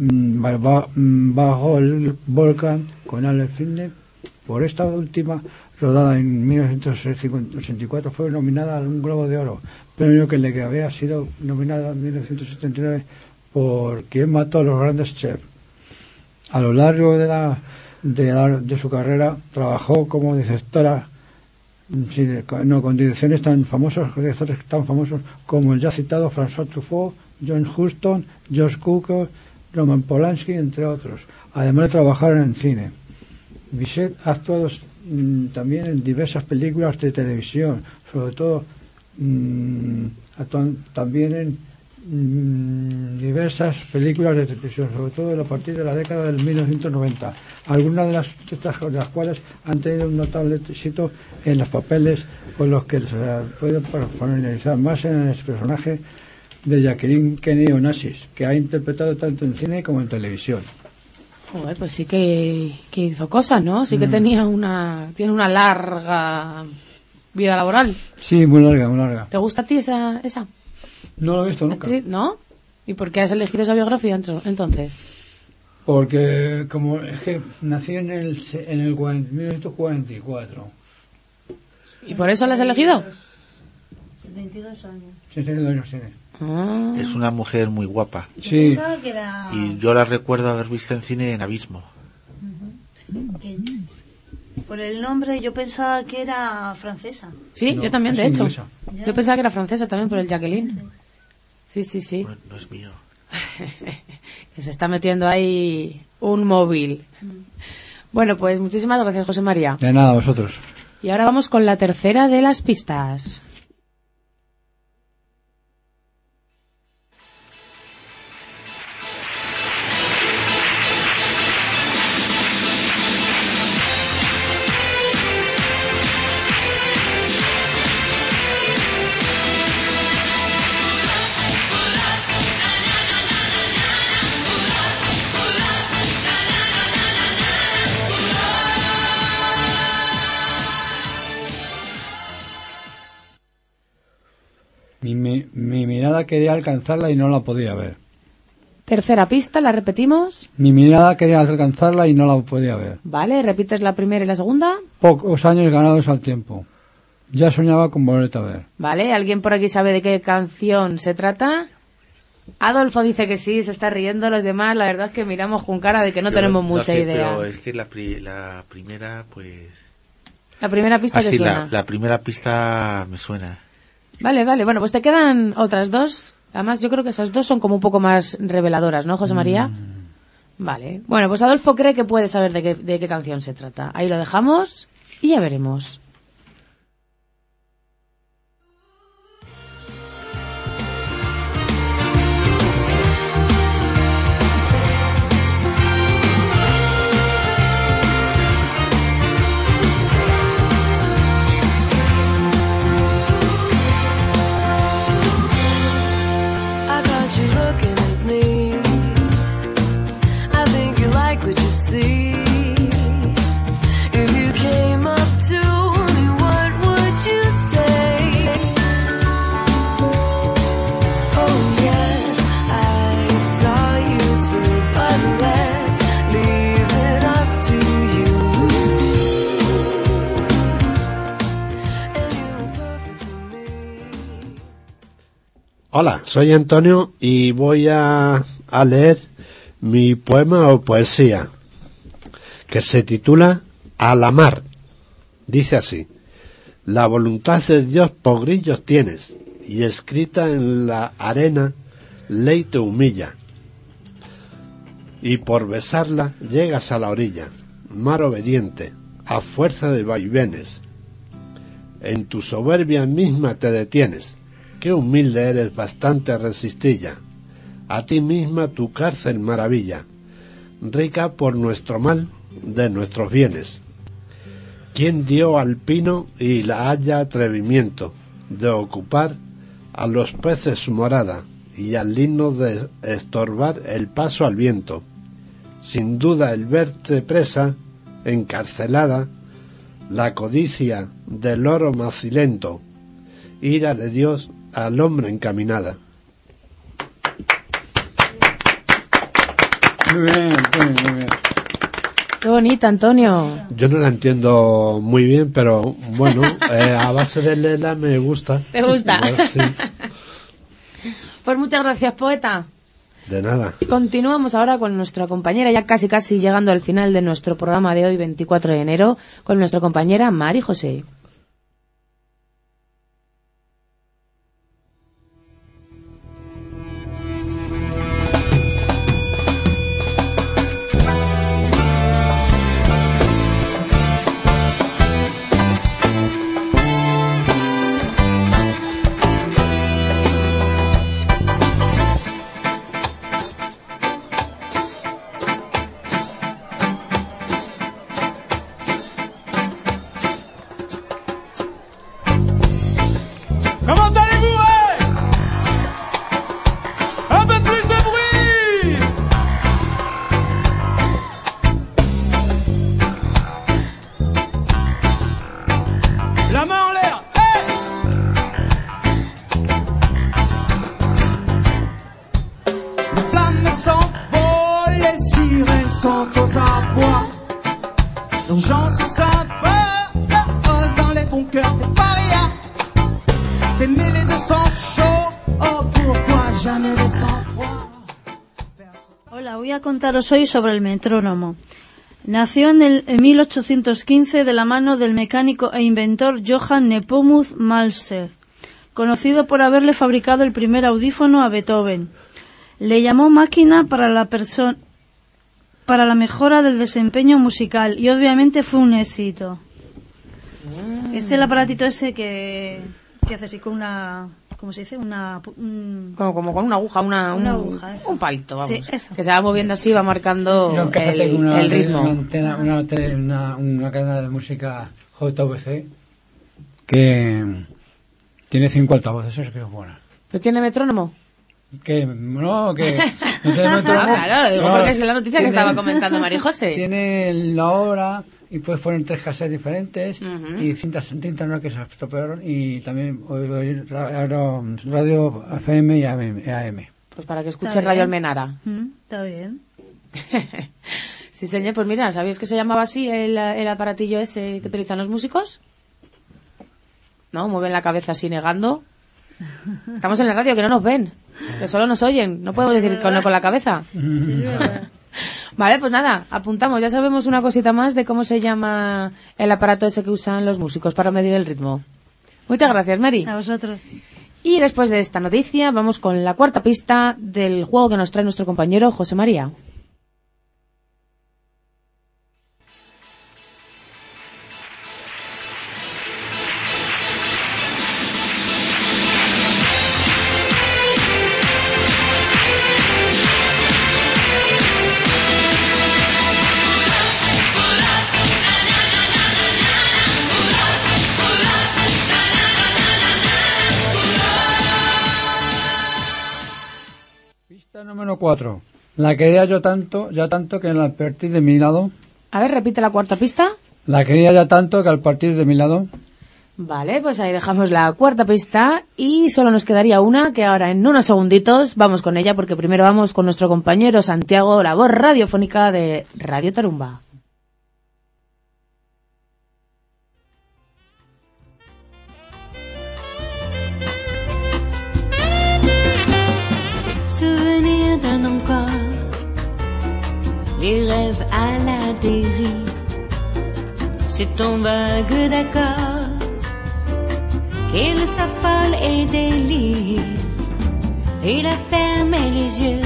[SPEAKER 8] Bajo el Volcán con Albert Finney. Por esta última, rodada en mil novecientos ochenta y cuatro, fue nominada a un Globo de Oro, premio que le había sido nominada en mil novecientos setenta y nueve por Quien mató a los grandes chefs. A lo largo de, la, de, la, de su carrera trabajó como directora, no, con direcciones tan famosos, directores tan famosos como el ya citado François Truffaut, John Huston, George Cukor, Roman Polanski, entre otros, además de trabajar en cine. Bisset ha actuado mmm, también en diversas películas de televisión, sobre todo mmm, también en mmm, diversas películas de televisión, sobre todo a partir de la década del mil novecientos noventa, algunas de las, de las cuales han tenido un notable éxito en los papeles con los que se puede familiarizar más en el personaje de Jacqueline Kennedy Onassis, que ha interpretado tanto en cine como en televisión.
[SPEAKER 4] Joder, pues sí que, que hizo cosas, ¿no? Sí que mm. tenía una tiene una larga vida laboral.
[SPEAKER 8] Sí, muy larga, muy larga.
[SPEAKER 4] ¿Te gusta a ti esa? esa?
[SPEAKER 8] No lo he visto nunca.
[SPEAKER 4] ¿No? ¿Y por qué has elegido esa biografía entonces?
[SPEAKER 8] Porque como es que nací en el en el mil novecientos cuarenta y cuatro.
[SPEAKER 4] ¿Y por eso la has elegido?
[SPEAKER 7] setenta y dos años.
[SPEAKER 8] setenta y dos años tiene.
[SPEAKER 6] Ah. Es una mujer muy guapa.
[SPEAKER 8] Sí.
[SPEAKER 7] Que era...
[SPEAKER 6] Y yo la recuerdo haber visto en cine en Abismo.
[SPEAKER 7] Uh-huh. Que, por el nombre yo pensaba que era francesa.
[SPEAKER 4] Sí, no, yo también, de hecho. Inglesa. Yo pensaba que era francesa también por el Jacqueline. Sí, sí, sí.
[SPEAKER 6] Bueno, no es mío.
[SPEAKER 4] Que se está metiendo ahí un móvil. Bueno, pues muchísimas gracias, José María.
[SPEAKER 8] De nada, vosotros.
[SPEAKER 4] Y ahora vamos con la tercera de las pistas.
[SPEAKER 8] Mi, mi, mi mirada quería alcanzarla y no la podía ver.
[SPEAKER 4] Tercera pista, ¿la repetimos?
[SPEAKER 8] Mi mirada quería alcanzarla y no la podía ver.
[SPEAKER 4] Vale, ¿repites la primera y la segunda?
[SPEAKER 8] Pocos años ganados al tiempo. Ya soñaba con volverte a ver.
[SPEAKER 4] Vale, ¿alguien por aquí sabe de qué canción se trata? Adolfo dice que sí, se está riendo. Los demás, la verdad es que miramos con cara de que no
[SPEAKER 6] Yo
[SPEAKER 4] tenemos
[SPEAKER 6] no
[SPEAKER 4] mucha
[SPEAKER 6] sé,
[SPEAKER 4] idea.
[SPEAKER 6] Pero es que la, pri- la primera, pues...
[SPEAKER 4] La primera pista
[SPEAKER 6] Ah,
[SPEAKER 4] que
[SPEAKER 6] sí,
[SPEAKER 4] suena.
[SPEAKER 6] la, la primera pista me suena.
[SPEAKER 4] Vale, vale. Bueno, pues te quedan otras dos. Además, yo creo que esas dos son como un poco más reveladoras, ¿no, José María?
[SPEAKER 8] Mm.
[SPEAKER 4] Vale. Bueno, pues Adolfo cree que puede saber de qué, de qué canción se trata. Ahí lo dejamos y ya veremos.
[SPEAKER 13] I got you looking at me. I think you like what you see. If you came up to me, what would you say? Oh yes, I saw you too, but let's leave it up to you. And you were perfect for me.
[SPEAKER 5] Hola, soy Antonio y voy a, a leer mi poema o poesía que se titula A la mar. Dice así: la voluntad de Dios por grillos tienes y escrita en la arena ley te humilla y por besarla llegas a la orilla, mar obediente, a fuerza de vaivenes. En tu soberbia misma te detienes. Qué humilde eres, bastante resistilla. A ti misma tu cárcel maravilla, rica por nuestro mal de nuestros bienes. ¿Quién dio al pino y la haya atrevimiento de ocupar a los peces su morada y al lino de estorbar el paso al viento? Sin duda el verte presa, encarcelada, la codicia del oro macilento, ira de Dios al hombre encaminada.
[SPEAKER 8] Muy bien, Antonio, muy bien.
[SPEAKER 4] Qué bonita, Antonio.
[SPEAKER 5] Yo no la entiendo muy bien, pero bueno, eh, a base de leerla me gusta.
[SPEAKER 4] ¿Te gusta?
[SPEAKER 5] Igual, sí.
[SPEAKER 4] Pues muchas gracias, poeta.
[SPEAKER 5] De nada.
[SPEAKER 4] Continuamos ahora con nuestra compañera, ya casi casi llegando al final de nuestro programa de hoy, veinticuatro de enero, con nuestra compañera Mari José.
[SPEAKER 1] Comment allez-vous, ouais? Un peu plus de bruit! La main en l'air, hey! Les flammes s'envolent, les sirènes sont aux abois. L'urgence s'impose dans les bunkers des parias. Des milliers de sang chaud, oh pourquoi jamais de sang froid.
[SPEAKER 7] Hola, voy a contaros hoy sobre el metrónomo. Nació en, el, en mil ochocientos quince de la mano del mecánico e inventor Johann Nepomuk Maltzer, conocido por haberle fabricado el primer audífono a Beethoven. Le llamó máquina para la persona para la mejora del desempeño musical y obviamente fue un éxito. Mm. Es el aparatito ese que, que hace así con una... ¿Cómo se dice? Una, un...
[SPEAKER 4] como, como con una aguja, una,
[SPEAKER 7] una
[SPEAKER 4] un,
[SPEAKER 7] aguja, eso.
[SPEAKER 4] un palito, vamos.
[SPEAKER 7] Sí, eso.
[SPEAKER 4] Que se va moviendo así, va marcando
[SPEAKER 8] Yo en casa
[SPEAKER 4] el,
[SPEAKER 8] tengo una,
[SPEAKER 4] el ritmo.
[SPEAKER 8] Una, antena, una, tele- una, una cadena de música J V C que tiene cinco altavoces, eso es que es buena.
[SPEAKER 4] ¿Pero tiene metrónomo?
[SPEAKER 8] Que no, que no tiene
[SPEAKER 4] Ah,
[SPEAKER 8] metrónomo.
[SPEAKER 4] claro, lo digo
[SPEAKER 8] No,
[SPEAKER 4] porque es la noticia que
[SPEAKER 8] tiene-
[SPEAKER 4] estaba comentando María José.
[SPEAKER 8] Tiene la hora y puedes poner tres cassettes diferentes
[SPEAKER 4] Ujú.
[SPEAKER 8] y cintas, cintas no que se estropearon y también oír, oír radio, radio F M y A M.
[SPEAKER 4] Pues para que escuche
[SPEAKER 7] Está
[SPEAKER 4] Radio
[SPEAKER 7] bien.
[SPEAKER 4] Almenara.
[SPEAKER 7] Mm, está bien.
[SPEAKER 4] Sí, señor, pues mira, ¿sabéis que se llamaba así el, el aparatillo ese que utilizan los músicos? ¿No? Mueven la cabeza así negando. Estamos en la radio, que no nos ven. Que solo nos oyen, no podemos decir con, con la cabeza.
[SPEAKER 7] Sí,
[SPEAKER 4] Vale, pues nada, apuntamos. Ya sabemos una cosita más de cómo se llama el aparato ese que usan los músicos para medir el ritmo. Muchas gracias, Mary.
[SPEAKER 7] A vosotros.
[SPEAKER 4] Y después de esta noticia, vamos con la cuarta pista del juego que nos trae nuestro compañero José María.
[SPEAKER 8] Pista número cuatro. La quería yo tanto, ya tanto que al partir de mi lado.
[SPEAKER 4] A ver, repite la cuarta pista.
[SPEAKER 8] La quería ya tanto que al partir de mi lado.
[SPEAKER 4] Vale, pues ahí dejamos la cuarta pista y solo nos quedaría una que ahora en unos segunditos vamos con ella porque primero vamos con nuestro compañero Santiago, la voz radiofónica de Radio Tarumba.
[SPEAKER 14] Souvenir d'un encore, les rêves à la dérive, c'est ton vague d'accord, qu'il s'affole et délire, il a fermé les yeux,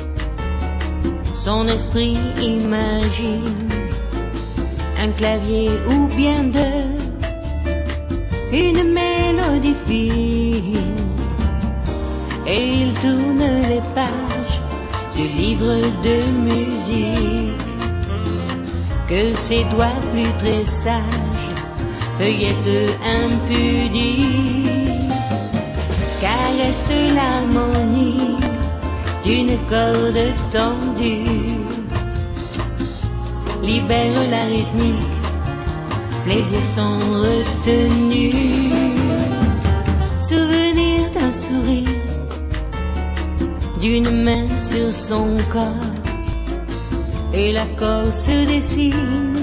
[SPEAKER 14] son esprit imagine, un clavier ou bien deux, une mélodie fine. Et il tourne les pages du livre de musique que ses doigts plus très sages feuillettent impudiques, caresse l'harmonie d'une corde tendue, libère la rythmique, plaisir sans retenue, souvenir d'un sourire, d'une main sur son corps, et l'accord se dessine.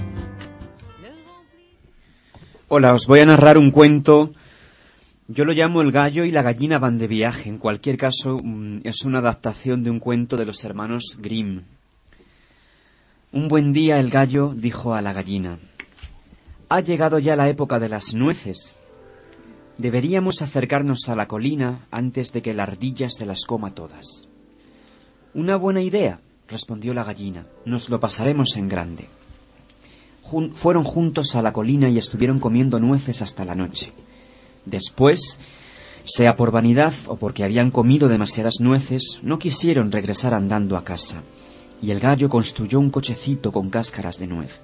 [SPEAKER 3] Hola, os voy a narrar un cuento. Yo lo llamo El gallo y la gallina van de viaje. En cualquier caso, es una adaptación de un cuento de los hermanos Grimm. Un buen día el gallo dijo a la gallina: ha llegado ya la época de las nueces. Deberíamos acercarnos a la colina antes de que la ardilla se las coma todas. Una buena idea, respondió la gallina. Nos lo pasaremos en grande. Jun- fueron juntos a la colina y estuvieron comiendo nueces hasta la noche. Después, sea por vanidad o porque habían comido demasiadas nueces, no quisieron regresar andando a casa, y el gallo construyó un cochecito con cáscaras de nuez.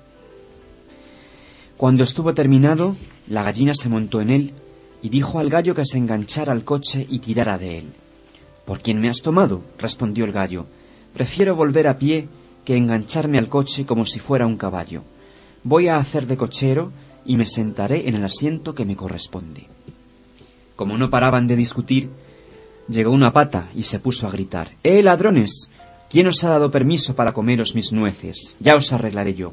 [SPEAKER 3] Cuando estuvo terminado, la gallina se montó en él y dijo al gallo que se enganchara al coche y tirara de él. ¿Por quién me has tomado?, respondió el gallo. Prefiero volver a pie que engancharme al coche como si fuera un caballo. Voy a hacer de cochero y me sentaré en el asiento que me corresponde. Como no paraban de discutir, llegó una pata y se puso a gritar: ¡Eh, ladrones! ¿Quién os ha dado permiso para comeros mis nueces? Ya os arreglaré yo.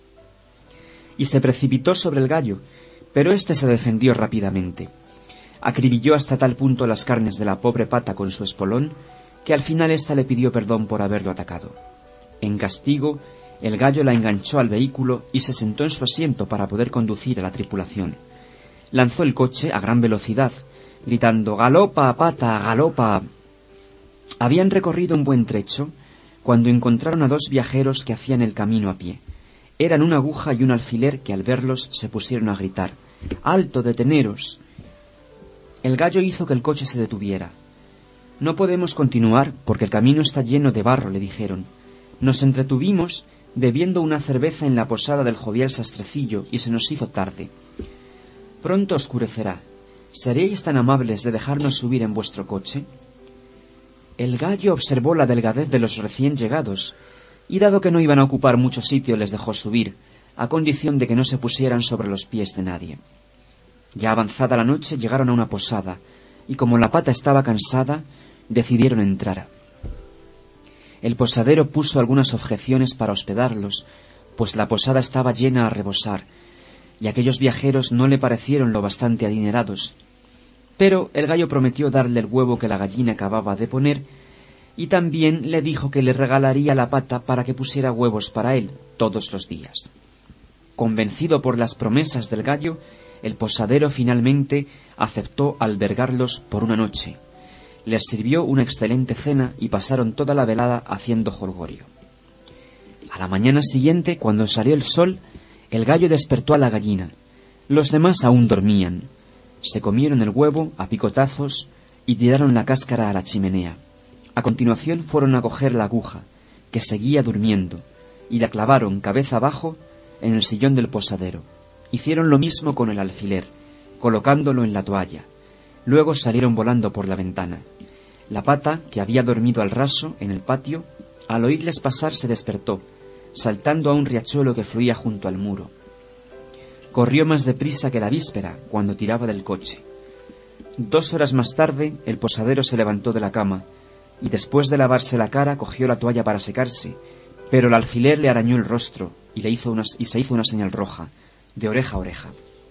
[SPEAKER 3] Y se precipitó sobre el gallo, pero éste se defendió rápidamente. Acribilló hasta tal punto las carnes de la pobre pata con su espolón, que al final ésta le pidió perdón por haberlo atacado. En castigo, el gallo la enganchó al vehículo y se sentó en su asiento para poder conducir a la tripulación. Lanzó el coche a gran velocidad, gritando: ¡Galopa, pata, galopa! Habían recorrido un buen trecho cuando encontraron a dos viajeros que hacían el camino a pie. Eran una aguja y un alfiler que al verlos se pusieron a gritar: ¡Alto, deteneros! El gallo hizo que el coche se detuviera. No podemos continuar porque el camino está lleno de barro, le dijeron. Nos entretuvimos bebiendo una cerveza en la posada del jovial sastrecillo y se nos hizo tarde. Pronto oscurecerá. ¿Seríais tan amables de dejarnos subir en vuestro coche? El gallo observó la delgadez de los recién llegados y, dado que no iban a ocupar mucho sitio, les dejó subir, a condición de que no se pusieran sobre los pies de nadie. Ya avanzada la noche llegaron a una posada, y como la pata estaba cansada, decidieron entrar. El posadero puso algunas objeciones para hospedarlos, pues la posada estaba llena a rebosar, y aquellos viajeros no le parecieron lo bastante adinerados. Pero el gallo prometió darle el huevo que la gallina acababa de poner, y también le dijo que le regalaría la pata para que pusiera huevos para él todos los días. Convencido por las promesas del gallo, el posadero finalmente aceptó albergarlos por una noche. Les sirvió una excelente cena y pasaron toda la velada haciendo jolgorio. A la mañana siguiente, cuando salió el sol, el gallo despertó a la gallina. Los demás aún dormían. Se comieron el huevo a picotazos y tiraron la cáscara a la chimenea. A continuación fueron a coger la aguja, que seguía durmiendo, y la clavaron cabeza abajo en el sillón del posadero. Hicieron lo mismo con el alfiler, colocándolo en la toalla. Luego salieron volando por la ventana. La pata, que había dormido al raso en el patio, al oírles pasar se despertó, saltando a un riachuelo que fluía junto al muro. Corrió más deprisa que la víspera, cuando tiraba del coche. Dos horas más tarde, el posadero se levantó de la cama, y después de lavarse la cara cogió la toalla para secarse, pero el alfiler le arañó el rostro y, le hizo una, y se hizo una señal roja, de oreja a oreja.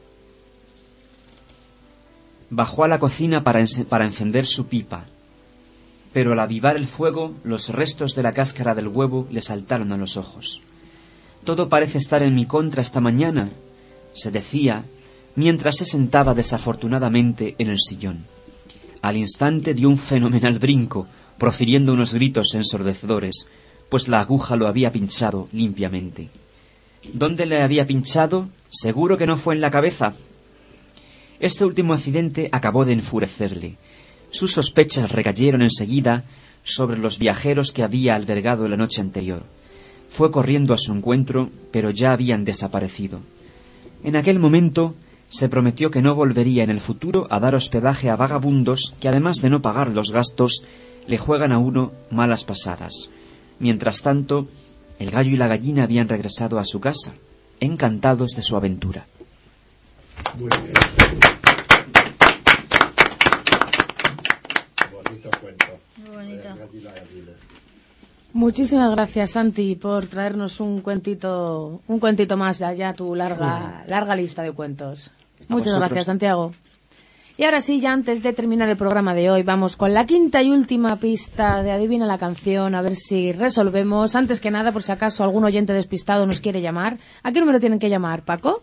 [SPEAKER 3] Bajó a la cocina para, en, para encender su pipa, pero al avivar el fuego, los restos de la cáscara del huevo le saltaron a los ojos. «Todo parece estar en mi contra esta mañana», se decía, mientras se sentaba desafortunadamente en el sillón. Al instante dio un fenomenal brinco, profiriendo unos gritos ensordecedores, pues la aguja lo había pinchado limpiamente. ¿Dónde le había pinchado? Seguro que no fue en la cabeza. Este último accidente acabó de enfurecerle. Sus sospechas recayeron enseguida sobre los viajeros que había albergado la noche anterior. Fue corriendo a su encuentro, pero ya habían desaparecido. En aquel momento se prometió que no volvería en el futuro a dar hospedaje a vagabundos que, además de no pagar los gastos, le juegan a uno malas pasadas. Mientras tanto, el gallo y la gallina habían regresado a su casa, encantados de su aventura.
[SPEAKER 5] Muy bien. Bonito cuento.
[SPEAKER 7] Muy bonito.
[SPEAKER 4] Muchísimas gracias, Santi, por traernos un cuentito, un cuentito más allá tu larga, larga lista de cuentos. Muchas
[SPEAKER 3] vosotros.
[SPEAKER 4] Gracias, Santiago. Y ahora sí, ya antes de terminar el programa de hoy, vamos con la quinta y última pista de Adivina la canción, a ver si resolvemos. Antes que nada, por si acaso algún oyente despistado nos quiere llamar. ¿A qué número tienen que llamar, Paco?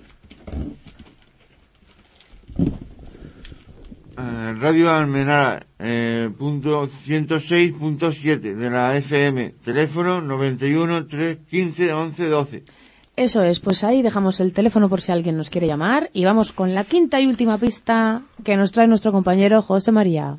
[SPEAKER 12] Uh, Radio Almenara, eh, punto ciento seis punto siete de la F M, teléfono noventa y uno, tres, quince, once, doce.
[SPEAKER 4] Eso es, pues ahí dejamos el teléfono por si alguien nos quiere llamar y vamos con la quinta y última pista que nos trae nuestro compañero José María.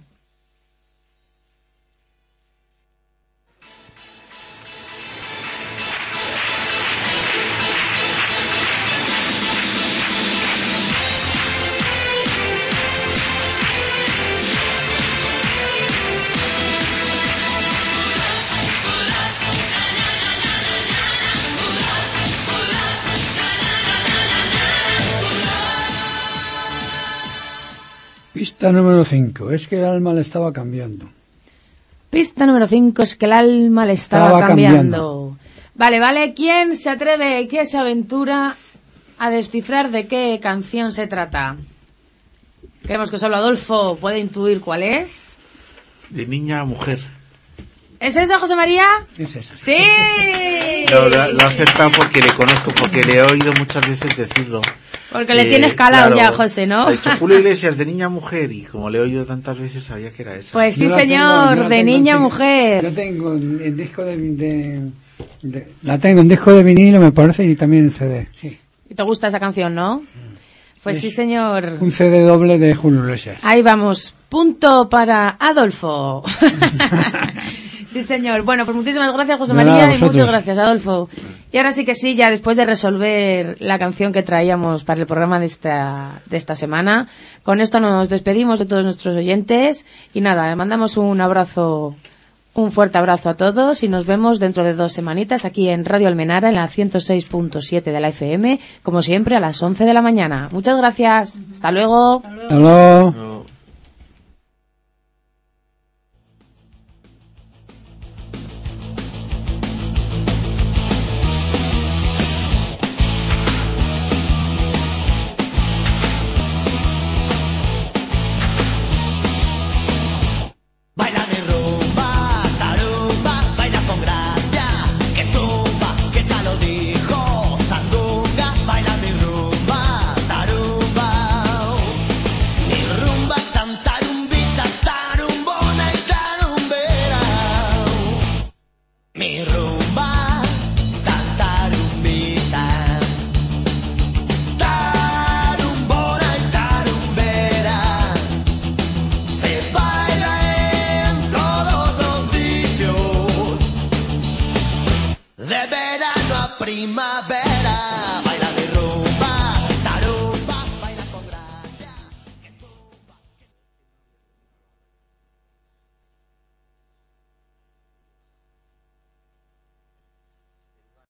[SPEAKER 8] Pista número cinco. Es que el alma le estaba cambiando.
[SPEAKER 4] Pista número cinco es que el alma le estaba,
[SPEAKER 8] Estaba
[SPEAKER 4] cambiando.
[SPEAKER 8] cambiando.
[SPEAKER 4] Vale, vale. ¿Quién se atreve, quién se aventura a descifrar de qué canción se trata? Creemos que solo Adolfo puede intuir cuál es.
[SPEAKER 6] De niña a mujer.
[SPEAKER 4] ¿Es esa, José María?
[SPEAKER 8] Es esa.
[SPEAKER 4] ¡Sí!
[SPEAKER 6] No, lo, lo he acertado porque le conozco, porque le he oído muchas veces decirlo.
[SPEAKER 4] Porque le
[SPEAKER 6] Eh,
[SPEAKER 4] tienes calado
[SPEAKER 6] claro,
[SPEAKER 4] ya, José, ¿no?
[SPEAKER 6] Ha dicho Julio Iglesias, de niña a mujer, y como le he oído tantas veces sabía que era esa.
[SPEAKER 4] Pues sí,
[SPEAKER 8] Yo la tengo-
[SPEAKER 4] señor,
[SPEAKER 8] yo la
[SPEAKER 4] de
[SPEAKER 8] tengo
[SPEAKER 4] niña a
[SPEAKER 8] en-
[SPEAKER 4] mujer.
[SPEAKER 8] Yo tengo el disco de, de, de- La tengo en disco de vinilo, me parece, y también en C D. Sí.
[SPEAKER 4] ¿Y te gusta esa canción, no? Pues sí, señor.
[SPEAKER 8] Un C D doble de Julio Iglesias.
[SPEAKER 4] Ahí vamos. Punto para Adolfo. Sí, señor. Bueno, pues muchísimas gracias, José
[SPEAKER 8] Nada,
[SPEAKER 4] María,
[SPEAKER 8] a
[SPEAKER 4] y
[SPEAKER 8] vosotros.
[SPEAKER 4] muchas gracias, Adolfo. Y ahora sí que sí, ya después de resolver la canción que traíamos para el programa de esta, de esta semana, con esto nos despedimos de todos nuestros oyentes y nada, le mandamos un abrazo, un fuerte abrazo a todos y nos vemos dentro de dos semanitas aquí en Radio Almenara, en la ciento seis punto siete de la F M, como siempre a las once de la mañana. Muchas gracias. Hasta luego.
[SPEAKER 8] Hasta luego.